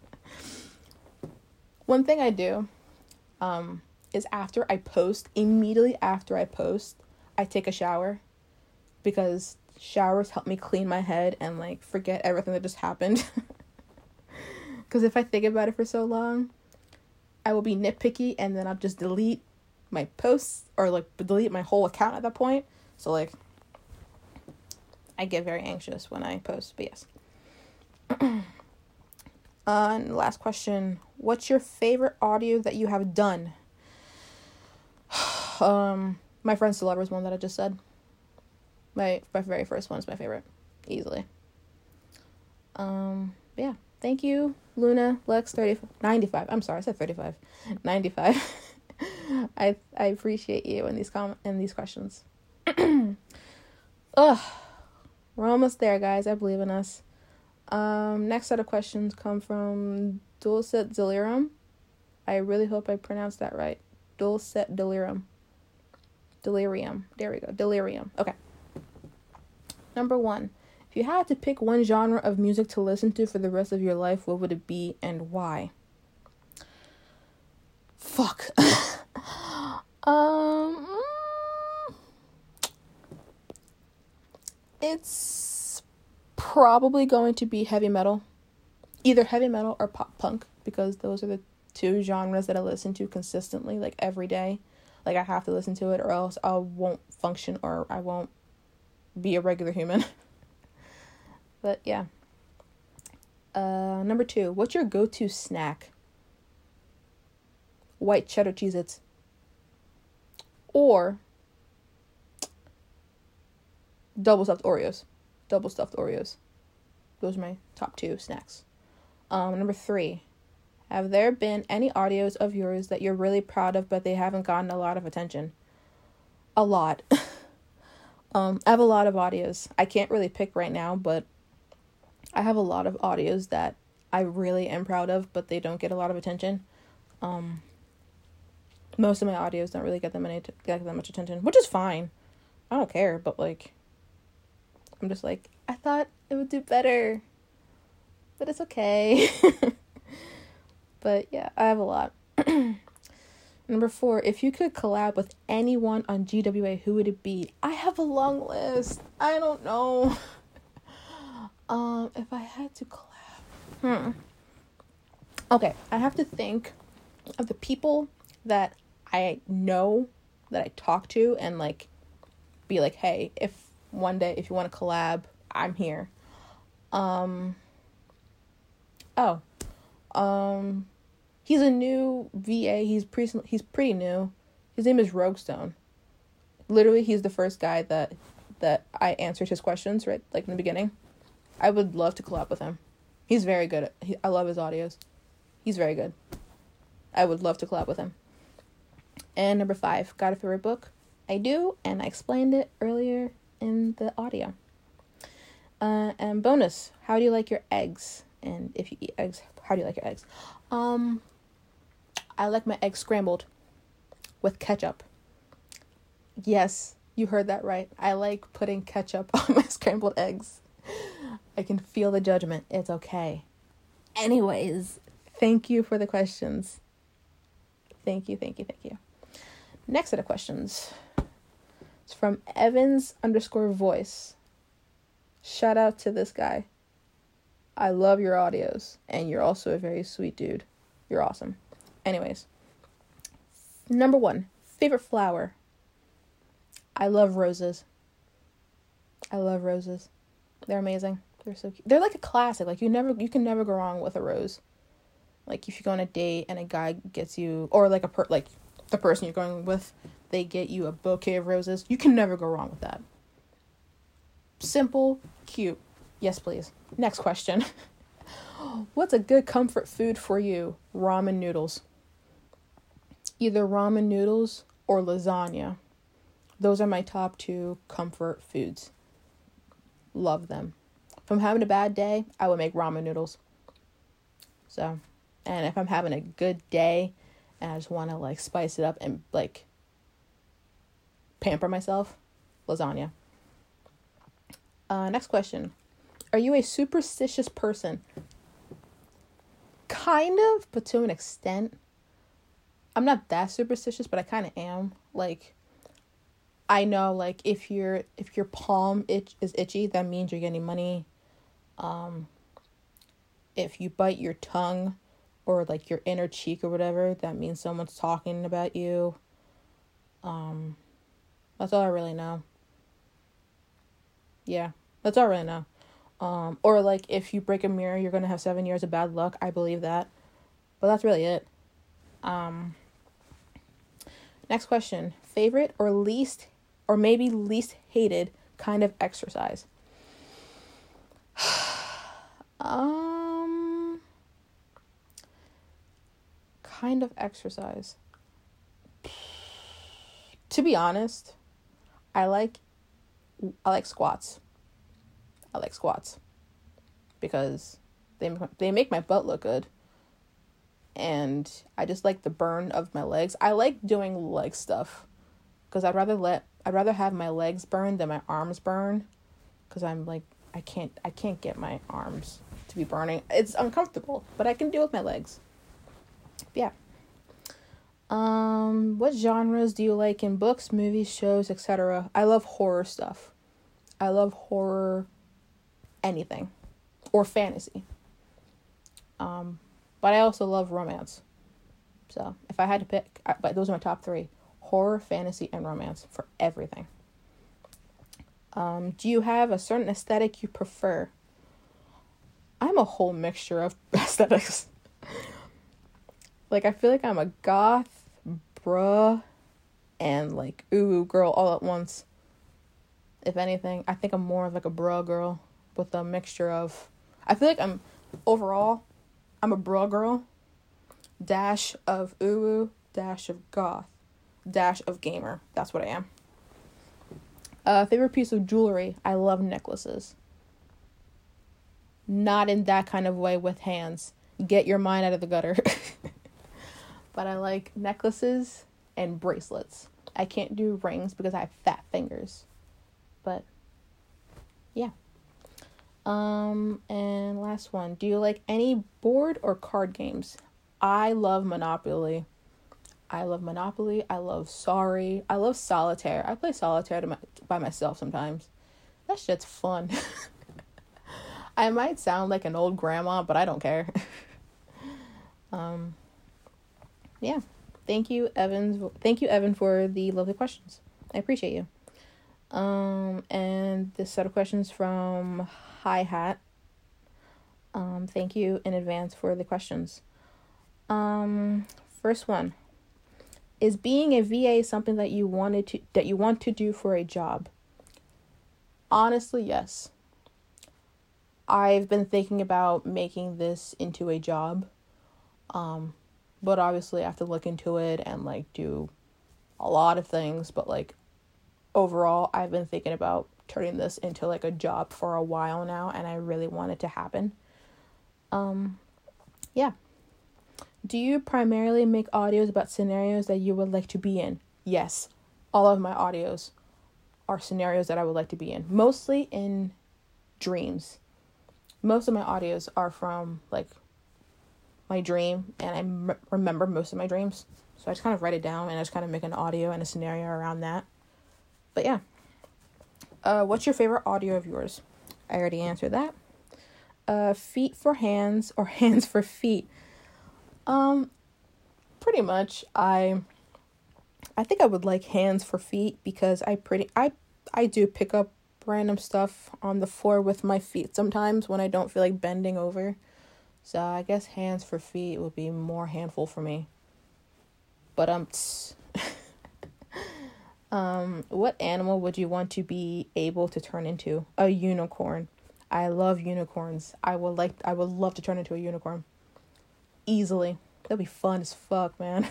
One thing I do um, is after I post, immediately after I post, I take a shower. Because showers help me clean my head and, like, forget everything that just happened. Because if I think about it for so long, I will be nitpicky and then I'll just delete my posts or, like, delete my whole account at that point. So, like, I get very anxious when I post. But, yes. uh, and last question. What's your favorite audio that you have done? um, My Friends to Lovers one that I just said. My, my very first one is my favorite. Easily. Um, yeah. Thank you, Luna, Lex, thirty, ninety-five. I'm sorry, I said thirty-five. ninety-five. I I appreciate you in these com- in these questions. Ugh. We're almost there, guys. I believe in us. Um, next set of questions come from Dulcet Delirium. I really hope I pronounced that right. Dulcet Delirium. Delirium. There we go. Delirium. Okay. Number one. If you had to pick one genre of music to listen to for the rest of your life, what would it be and why? Fuck. um, it's probably going to be heavy metal. Either heavy metal or pop punk, because those are the two genres that I listen to consistently, like every day. Like I have to listen to it or else I won't function or I won't be a regular human. But yeah. Uh, number two, what's your go-to snack? White cheddar Cheez-Its. Or double stuffed Oreos. Double stuffed Oreos. Those are my top two snacks. Um, number three, have there been any audios of yours that you're really proud of, but they haven't gotten a lot of attention? A lot. um, I have a lot of audios. I can't really pick right now, but I have a lot of audios that I really am proud of, but they don't get a lot of attention. Um, most of my audios don't really get them any t- get that much attention, which is fine. I don't care, but like, I'm just like, I thought it would do better, but it's okay. But yeah, I have a lot. Number four, if you could collab with anyone on G W A, who would it be? I have a long list. I don't know. Um, if I had to collab, hmm. Okay, I have to think of the people that I know that I talk to and like be like, hey, if one day if you want to collab, I'm here. Um oh. Um he's a new V A. He's pre- he's pretty new. His name is Roguestone. Literally, he's the first guy that that I answered his questions, right, like in the beginning. I would love to collab with him. He's very good at, he, I love his audios. He's very good. I would love to collab with him. And number five, got a favorite book? I do, and I explained it earlier in the audio. Uh, and bonus, how do you like your eggs? And if you eat eggs, how do you like your eggs? Um, I like my eggs scrambled with ketchup. Yes, you heard that right. I like putting ketchup on my scrambled eggs. I can feel the judgment. It's okay. Anyways, thank you for the questions. Thank you, thank you, thank you. Next set of questions. It's from Evans underscore voice. Shout out to this guy. I love your audios. And you're also a very sweet dude. You're awesome. Anyways. Number one, favorite flower. I love roses. I love roses. They're amazing. They're so cute. They're like a classic. Like you never, you can never go wrong with a rose. Like if you go on a date and a guy gets you, or like a per, like the person you're going with, they get you a bouquet of roses. You can never go wrong with that. Simple, cute. Yes, please. Next question. What's a good comfort food for you? Ramen noodles. Either ramen noodles or lasagna. Those are my top two comfort foods. Love them. If I'm having a bad day, I would make ramen noodles. So, and if I'm having a good day and I just want to like spice it up and like pamper myself, lasagna. Uh, next question. Are you a superstitious person? Kind of, but to an extent. I'm not that superstitious, but I kind of am. Like, I know, like, if your if your palm itch is itchy, that means you're getting money. Um, if you bite your tongue or, like, your inner cheek or whatever, that means someone's talking about you. Um, that's all I really know. Yeah, that's all I really know. Um, or, like, if you break a mirror, you're going to have seven years of bad luck. I believe that. But that's really it. Um, next question. Favorite or least, or maybe least hated kind of exercise? um, kind of exercise. To be honest, I like, I like squats. I like squats because they they make my butt look good. And I just like the burn of my legs. I like doing leg stuff because I'd rather let I'd rather have my legs burn than my arms burn, because I'm like I can't I can't get my arms to be burning. It's uncomfortable, but I can deal with my legs. Yeah. Um, what genres do you like in books, movies, shows, et cetera? I love horror stuff. I love horror, anything, or fantasy. Um. But I also love romance. So if I had to pick, I, but those are my top three. Horror, fantasy, and romance for everything. Um, do you have a certain aesthetic you prefer? I'm a whole mixture of aesthetics. Like, I feel like I'm a goth, bruh, and like ooh girl all at once. If anything, I think I'm more of like a bruh girl with a mixture of... I feel like I'm, overall... I'm a bra girl, dash of uwu, dash of goth, dash of gamer. That's what I am. Uh, favorite piece of jewelry. I love necklaces. Not in that kind of way with hands. Get your mind out of the gutter. But I like necklaces and bracelets. I can't do rings because I have fat fingers. But, yeah. Um, and last one. Do you like any board or card games? I love Monopoly. I love Monopoly. I love Sorry. I love Solitaire. I play Solitaire to my, by myself sometimes. That shit's fun. I might sound like an old grandma, but I don't care. um, yeah. thank you, Evans. Thank you, Evan, for the lovely questions. I appreciate you. Um, and this set of questions from Hi Hat. Um, thank you in advance for the questions. Um, first one. Is being a V A something that you wanted to that you want to do for a job? Honestly, yes. I've been thinking about making this into a job. Um, but obviously I have to look into it and like do a lot of things, but like overall, I've been thinking about turning this into like a job for a while now, and I really want it to happen. Um, yeah. Do you primarily make audios about scenarios that you would like to be in? Yes. All of my audios are scenarios that I would like to be in. Mostly in dreams. Most of my audios are from like my dream, and I m- remember most of my dreams. So I just kind of write it down and I just kind of make an audio and a scenario around that. But yeah. Uh, what's your favorite audio of yours? I already answered that. Uh, feet for hands or hands for feet? Um, pretty much. I, I think I would like hands for feet because I pretty I I do pick up random stuff on the floor with my feet sometimes when I don't feel like bending over. So I guess hands for feet would be more handful for me. But um. Tss. Um, what animal would you want to be able to turn into? A unicorn. I love unicorns. I would like, I would love to turn into a unicorn. Easily. That'd be fun as fuck, man.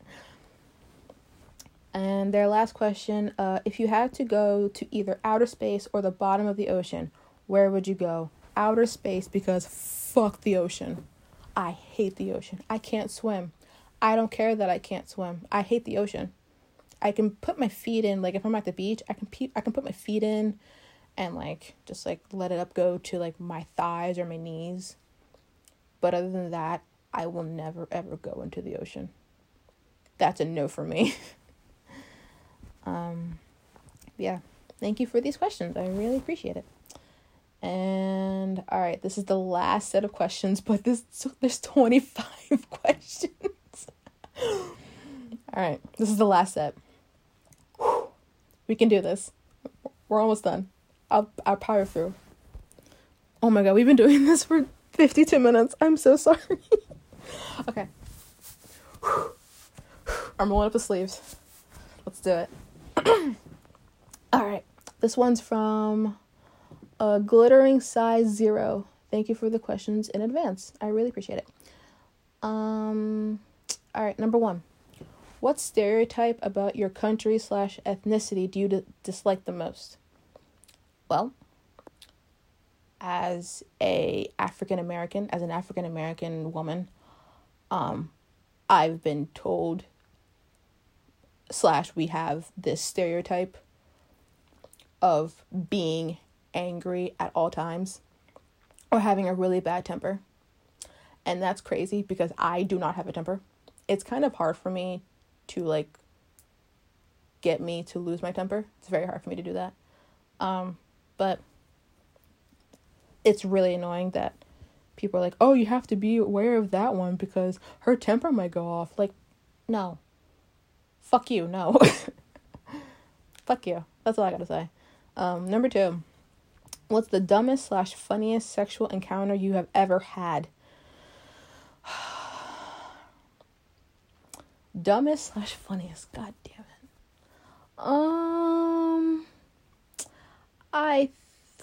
And their last question, uh, if you had to go to either outer space or the bottom of the ocean, where would you go? Outer space, because fuck the ocean. I hate the ocean. I can't swim. I don't care that I can't swim. I hate the ocean. I can put my feet in, like if I'm at the beach, I can pe- I can put my feet in and like just like let it up go to like my thighs or my knees. But other than that, I will never ever go into the ocean. That's a no for me. um yeah, thank you for these questions. I really appreciate it. And all right, this is the last set of questions, but this so there's twenty-five questions. All right, this is the last set. We can do this. We're almost done. I'll I'll power through. Oh my god, we've been doing this for fifty-two minutes. I'm so sorry. Okay. I'm rolling up the sleeves. Let's do it. All right. This one's from uh, Glittering Size Zero. Thank you for the questions in advance. I really appreciate it. Um. All right. Number one. What stereotype about your country slash ethnicity do you d- dislike the most? Well, as a African American, as an African American woman, um, I've been told slash we have this stereotype of being angry at all times or having a really bad temper. And that's crazy because I do not have a temper. It's kind of hard for me to like get me to lose my temper. It's very hard for me to do that. Um, but it's really annoying that people are like, oh, you have to be aware of that one because her temper might go off. Like, no. Fuck you, no. Fuck you. That's all I gotta say. Um, number two. What's the dumbest slash funniest sexual encounter you have ever had? Dumbest slash funniest. God damn it. Um, I.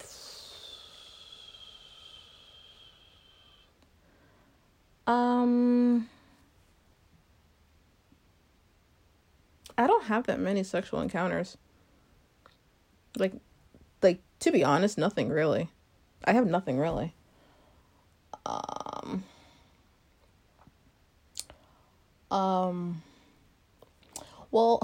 Um, I don't have that many sexual encounters. Like, like to be honest, nothing really. I have nothing really. Um. Um. Well.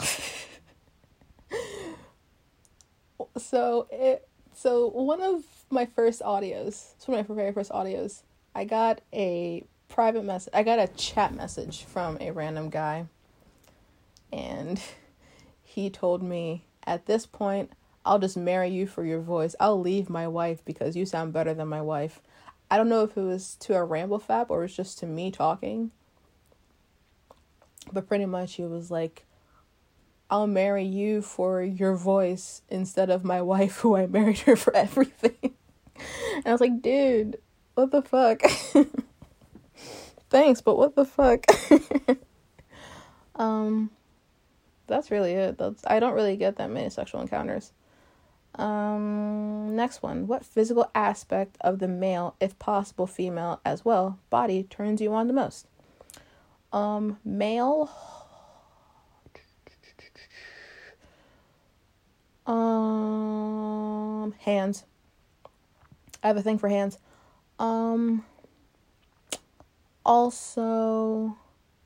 so it. So one of my first audios. It's one of my very first audios. I got a private message. I got a chat message from a random guy. And he told me, at this point, I'll just marry you for your voice. I'll leave my wife because you sound better than my wife. I don't know if it was to a ramble fap or it was just to me talking. But pretty much he was like, I'll marry you for your voice instead of my wife, who I married her for everything. And I was like, dude, what the fuck? Thanks, but what the fuck? um, that's really it. That's I don't really get that many sexual encounters. Um, next one. What physical aspect of the male, if possible female as well, body turns you on the most? Um, male. Um, hands. I have a thing for hands. Um, also,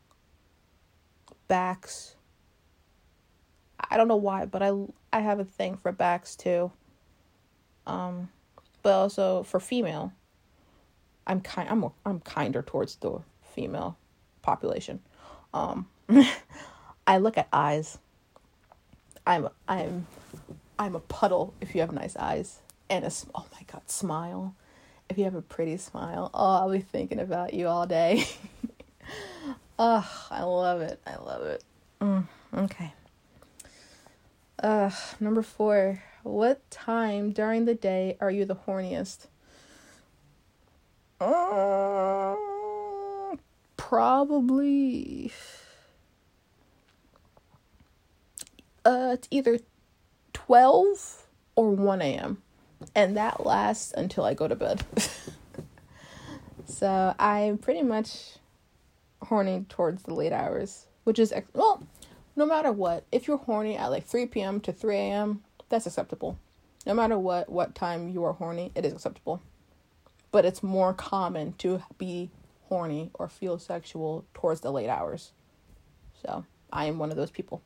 backs. I don't know why, but I, I have a thing for backs too. Um, but also for female, I'm kind I'm I'm kinder towards the female population. Um, I look at eyes. I'm I'm I'm a puddle if you have nice eyes and a oh my god smile. If you have a pretty smile, oh, I'll be thinking about you all day. Oh, I love it. I love it. Mm, okay. Uh, number four. What time during the day are you the horniest? Uh, probably. Uh, it's either twelve or one a.m. And that lasts until I go to bed. So I'm pretty much horny towards the late hours, which is, ex- well, no matter what, if you're horny at like three p.m. to three a.m., that's acceptable. No matter what, what time you are horny, it is acceptable. But it's more common to be horny or feel sexual towards the late hours. So I am one of those people.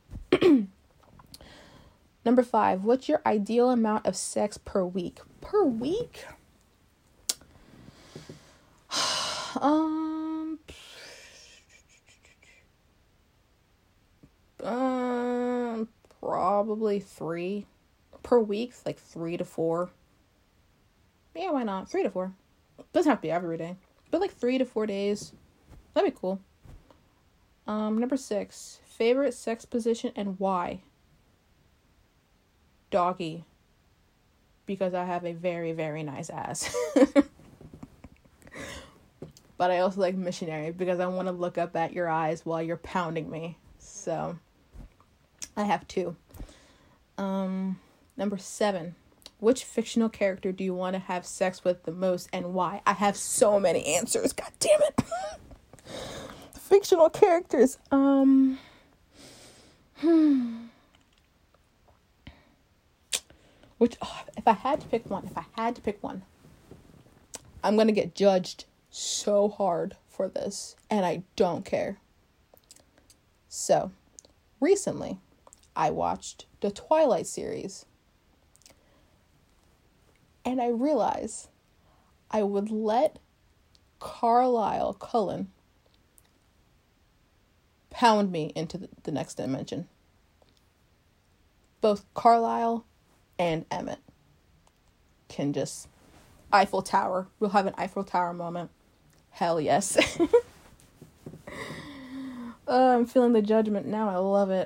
Number five, what's your ideal amount of sex per week? Per week? um, um, probably three per week, like three to four. Yeah, why not? Three to four. Doesn't have to be every day, but like three to four days. That'd be cool. Um, number six, favorite sex position and why? Doggy, because I have a very, very nice ass. But I also like missionary because I want to look up at your eyes while you're pounding me. So I have two. Um, number seven, which fictional character do you want to have sex with the most and why? I have so many answers. God damn it. Fictional characters. Um, hmm. Which, oh, if I had to pick one, if I had to pick one, I'm going to get judged so hard for this, and I don't care. So, recently, I watched the Twilight series, and I realized I would let Carlisle Cullen pound me into the, the next dimension. Both Carlisle and Emmett can just Eiffel Tower. We'll have an Eiffel Tower moment. Hell yes. uh, I'm feeling the judgment now. I love it.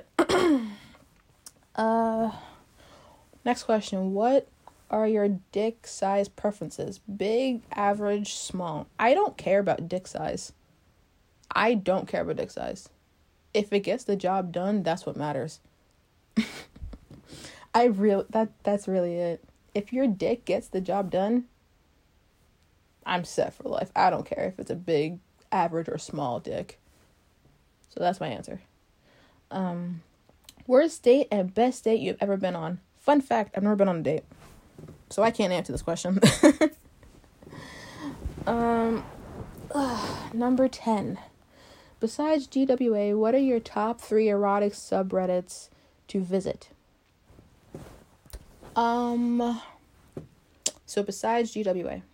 uh, next question. What are your dick size preferences? Big, average, small? I don't care about dick size. I don't care about dick size. If it gets the job done, that's what matters. I real that that's really it. If your dick gets the job done, I'm set for life. I don't care if it's a big, average, or small dick. So that's my answer. Um, worst date and best date you've ever been on? Fun fact, I've never been on a date, so I can't answer this question. um, ugh, number ten. Besides G W A, what are your top three erotic subreddits to visit? Um, so besides G W A,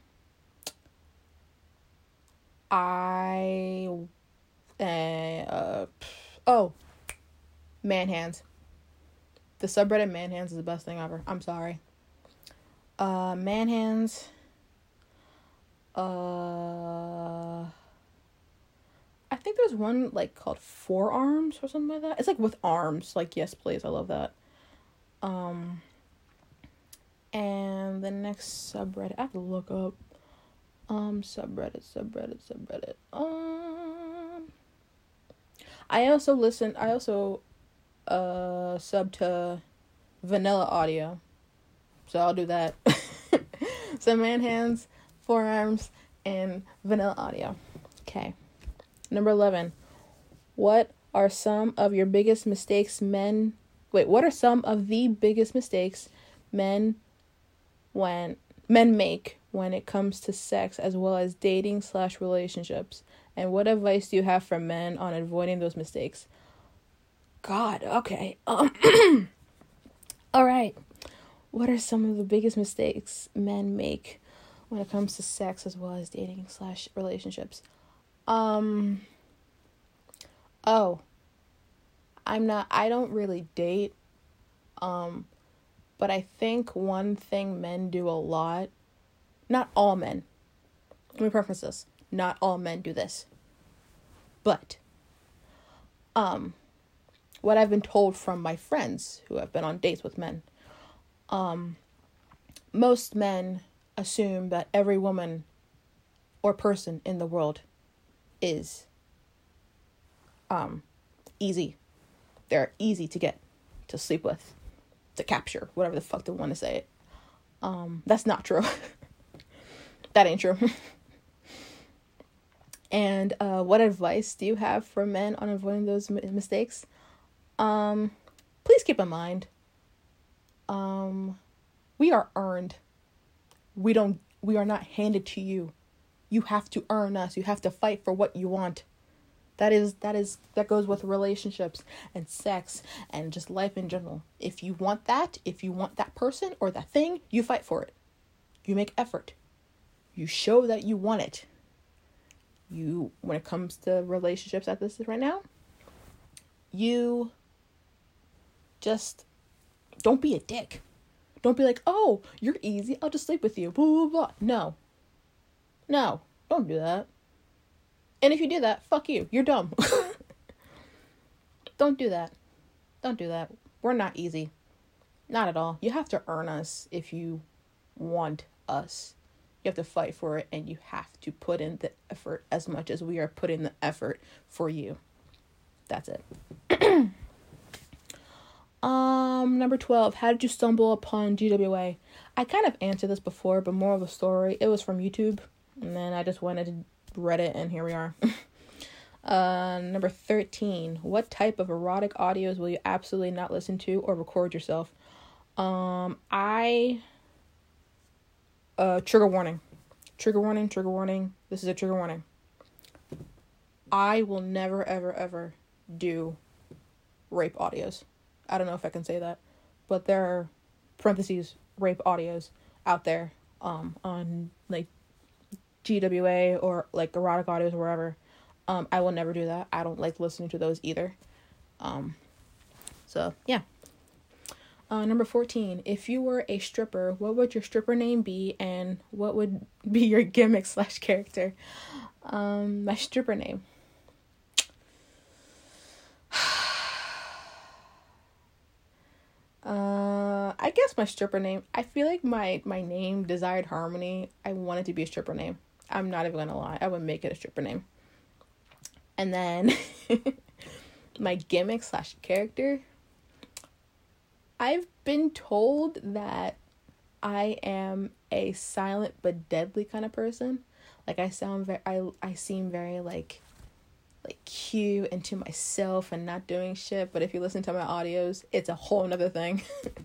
I, uh, uh oh, Manhands. The subreddit Manhands is the best thing ever. I'm sorry. Uh, Manhands. Uh, I think there's one like called Forearms or something like that. It's like with arms. Like, yes, please. I love that. Um, and the next subreddit, I have to look up. Um, subreddit, subreddit, subreddit. Um, I also listen. I also uh sub to Vanilla Audio, so I'll do that. So Man Hands, Forearms, and Vanilla Audio. Okay. Number eleven. What are some of your biggest mistakes men... Wait, what are some of the biggest mistakes men when men make when it comes to sex as well as dating slash relationships? And what advice do you have for men on avoiding those mistakes? God, okay. Um, all right. What are some of the biggest mistakes men make when it comes to sex as well as dating slash relationships? Um, oh, I'm not, I don't really date, um, but I think one thing men do a lot, not all men, let me preface this, not all men do this, but, um, what I've been told from my friends who have been on dates with men, um, most men assume that every woman or person in the world is, um, easy. They're easy to get, to sleep with, to capture, whatever the fuck they want to say it. Um, that's not true. That ain't true. And uh, what advice do you have for men on avoiding those m- mistakes? Um, please keep in mind, um, we are earned. We don't, we are not handed to you. You have to earn us. You have to fight for what you want. That is, that is, that goes with relationships and sex and just life in general. If you want that, if you want that person or that thing, you fight for it. You make effort. You show that you want it. You, when it comes to relationships at this right now, you just don't be a dick. Don't be like, oh, you're easy. I'll just sleep with you. Blah, blah, blah. No. No, don't do that. And if you do that, fuck you. You're dumb. Don't do that. Don't do that. We're not easy. Not at all. You have to earn us if you want us. You have to fight for it, and you have to put in the effort as much as we are putting the effort for you. That's it. um, number twelve. How did you stumble upon G W A? I kind of answered this before, but more of the story. It was from YouTube, and then I just went into Reddit, and here we are. uh, number thirteen. What type of erotic audios will you absolutely not listen to or record yourself? Um, I... Uh, trigger warning. Trigger warning, trigger warning. This is a trigger warning. I will never, ever, ever do rape audios. I don't know if I can say that, but there are, parentheses, rape audios out there, um, on, like, G W A or, like, erotic audios or wherever. Um, I will never do that. I don't like listening to those either. Um, so, yeah. Uh, number fourteen, if you were a stripper, what would your stripper name be, and what would be your gimmick slash character? Um, my stripper name. uh, I guess my stripper name, I feel like my, my name, Desired Harmony, I want it to be a stripper name. I'm not even gonna lie. I would make it a stripper name. And then, my gimmick slash character, I've been told that I am a silent but deadly kind of person. Like, I sound very, I, I seem very, like, like, cute and to myself and not doing shit. But if you listen to my audios, it's a whole nother thing.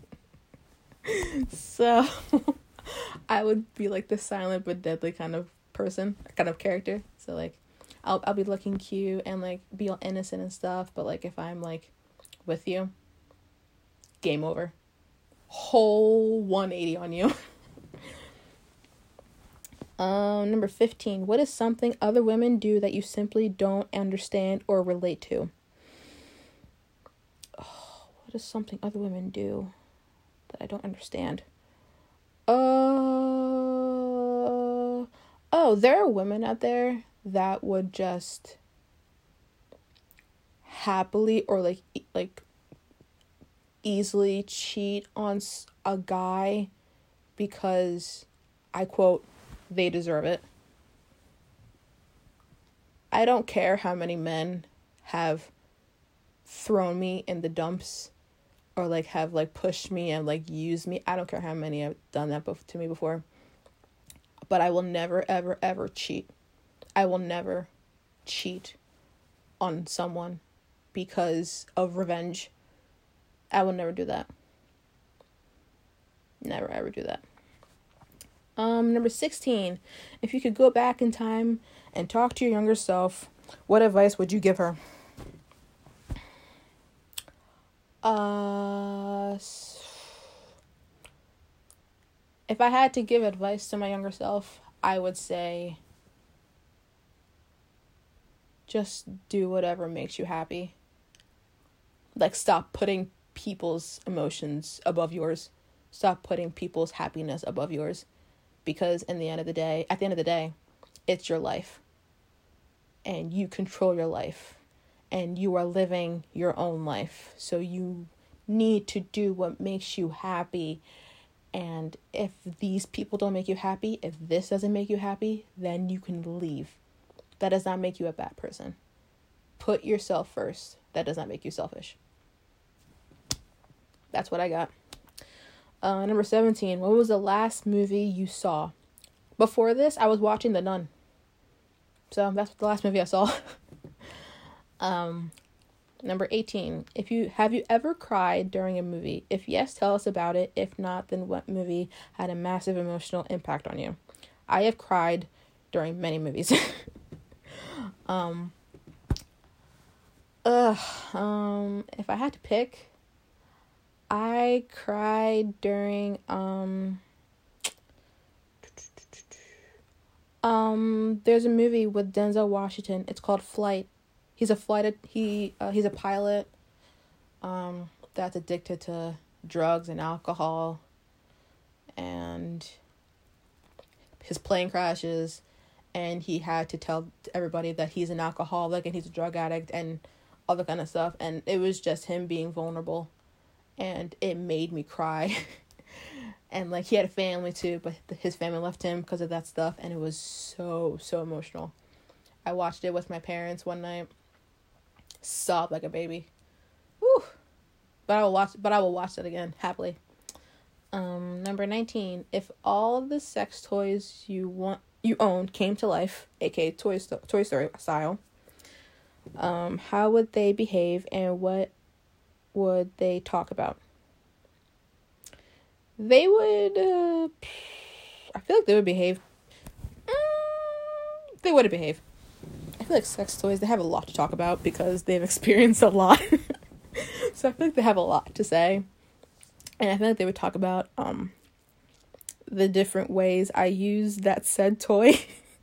So, I would be, like, the silent but deadly kind of person, kind of character. So, like, I'll, I'll be looking cute and, like, be all innocent and stuff. But, like, if I'm, like, with you, game over. Whole one eighty on you. um, number fifteen. What is something other women do that you simply don't understand or relate to? Oh, what is something other women do that I don't understand? Uh, oh, there are women out there that would just happily or like e- like easily cheat on a guy because, I quote, they deserve it. I don't care how many men have thrown me in the dumps or like have like pushed me and like used me. I don't care how many have done that to me before. But I will never, ever, ever cheat. I will never cheat on someone because of revenge. I will never do that. Never, ever do that. Um, number sixteen. If you could go back in time and talk to your younger self, what advice would you give her? Uh, if I had to give advice to my younger self, I would say just do whatever makes you happy. Like, stop putting people's emotions above yours. Stop putting people's happiness above yours. Because in the end of the day, at the end of the day, it's your life. And you control your life. And you are living your own life. So you need to do what makes you happy. And if these people don't make you happy, if this doesn't make you happy, then you can leave. That does not make you a bad person. Put yourself first. That does not make you selfish. That's what I got. Uh, number seventeen. What was the last movie you saw? Before this, I was watching The Nun. So that's the last movie I saw. um, number eighteen. If you have you ever cried during a movie? If yes, tell us about it. If not, then what movie had a massive emotional impact on you? I have cried during many movies. um. Ugh. Um. If I had to pick. I cried during, um, um, there's a movie with Denzel Washington. It's called Flight. He's a flight, he, uh, he's a pilot, um, that's addicted to drugs and alcohol, and his plane crashes, and he had to tell everybody that he's an alcoholic and he's a drug addict and all that kind of stuff, and it was just him being vulnerable. And it made me cry. And, like, he had a family, too. But his family left him because of that stuff. And it was so, so emotional. I watched it with my parents one night. Sobbed like a baby. Woo! But I will watch, but I will watch it again, happily. Um, number nineteen. If all the sex toys you want, you own came to life, aka Toy, Sto- Toy Story style, um, how would they behave and what would they talk about? They would, uh, I feel like they would behave, mm, they wouldn't behave. I feel like sex toys, they have a lot to talk about because they've experienced a lot. So I feel like they have a lot to say. And I feel like they would talk about, um, the different ways I use that said toy.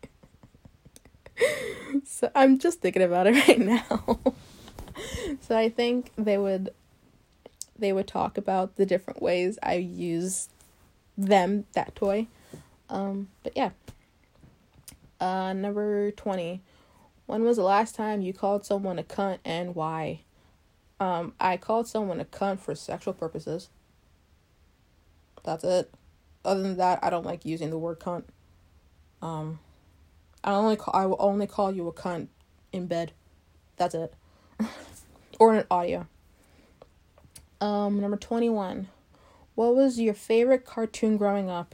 So I'm just thinking about it right now. So I think they would they would talk about the different ways I use them, that toy. Um, but yeah. Uh, number twenty. When was the last time you called someone a cunt and why? Um, I called someone a cunt for sexual purposes. That's it. Other than that, I don't like using the word cunt. Um, I only call, I will only call you a cunt in bed. That's it. Or in an audio. Um, number twenty-one. What was your favorite cartoon growing up?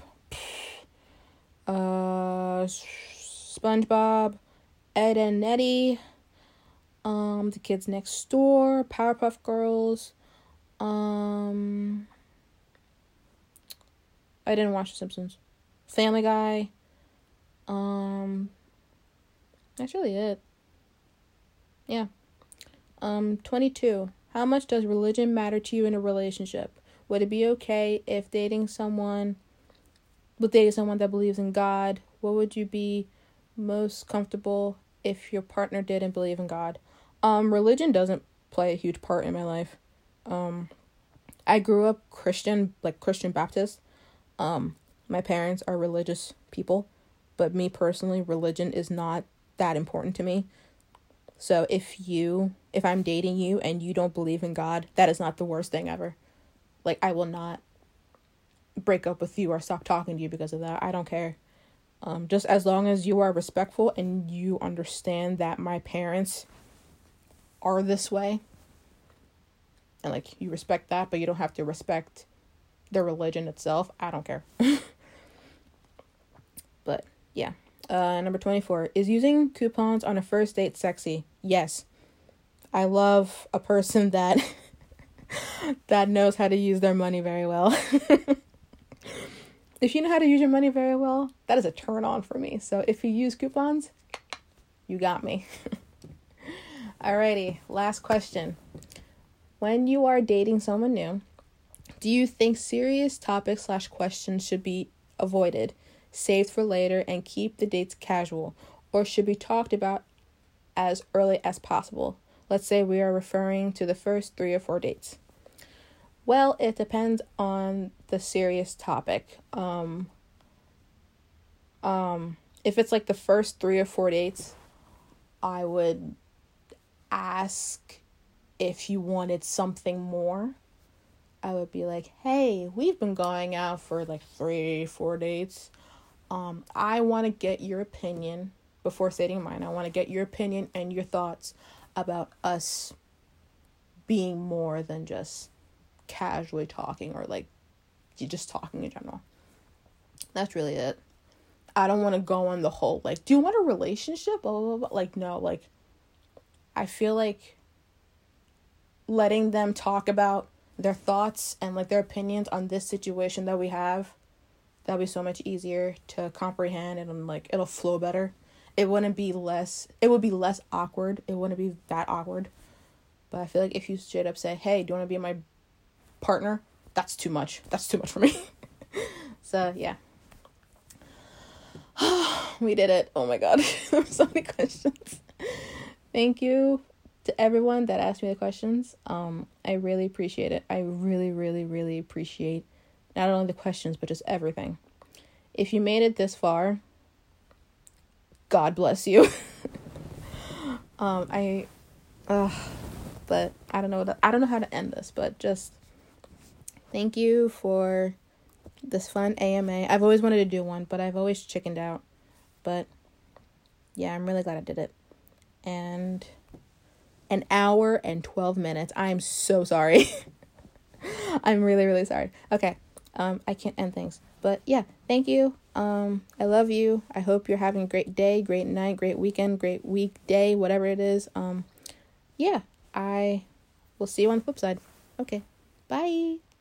Uh, SpongeBob, Ed and Eddie, um, The Kids Next Door, Powerpuff Girls. Um, I didn't watch The Simpsons. Family Guy. Um, that's really it. Yeah. Um, twenty-two. How much does religion matter to you in a relationship? Would it be okay if dating someone, with dating someone that believes in God? What would you be most comfortable if your partner didn't believe in God? Um, religion doesn't play a huge part in my life. Um, I grew up Christian, like Christian Baptist. Um, my parents are religious people, but me personally, religion is not that important to me. So if you, if I'm dating you and you don't believe in God, that is not the worst thing ever. Like, I will not break up with you or stop talking to you because of that. I don't care. Um, just as long as you are respectful and you understand that my parents are this way. And, like, you respect that, but you don't have to respect the religion itself. I don't care. But, yeah. Uh, number twenty-four. Is using coupons on a first date sexy? Yes. I love a person that that knows how to use their money very well. If you know how to use your money very well, that is a turn on for me. So if you use coupons, you got me. Alrighty, last question. When you are dating someone new, do you think serious topics slash questions should be avoided, saved for later, and keep the dates casual, or should be talked about as early as possible? Let's say we are referring to the first three or four dates. Well, it depends on the serious topic. Um, um, if it's like the first three or four dates, I would ask if you wanted something more. I would be like, hey, we've been going out for like three, four dates. Um, I want to get your opinion before stating mine. I want to get your opinion and your thoughts about us being more than just casually talking or like just talking in general. That's really it. I don't want to go on the whole like, do you want a relationship? Blah, blah, blah. Like, no, like, I feel like letting them talk about their thoughts and like their opinions on this situation that we have, that'll be so much easier to comprehend, and like it'll flow better. It wouldn't be less, it would be less awkward. It wouldn't be that awkward. But I feel like if you straight up say, hey, do you want to be my partner? That's too much. That's too much for me. So, yeah. We did it. Oh my God. So many questions. Thank you to everyone that asked me the questions. Um, I really appreciate it. I really, really, really appreciate not only the questions, but just everything. If you made it this far, God bless you. um, I, uh, but I don't know. I don't know how to end this, but just thank you for this fun A M A. I've always wanted to do one, but I've always chickened out. But yeah, I'm really glad I did it. And an hour and twelve minutes. I'm so sorry. I'm really, really sorry. Okay. Um, I can't end things. But yeah, thank you. Um, I love you. I hope you're having a great day, great night, great weekend, great weekday, whatever it is. Um, yeah, I will see you on the flip side. Okay. Bye.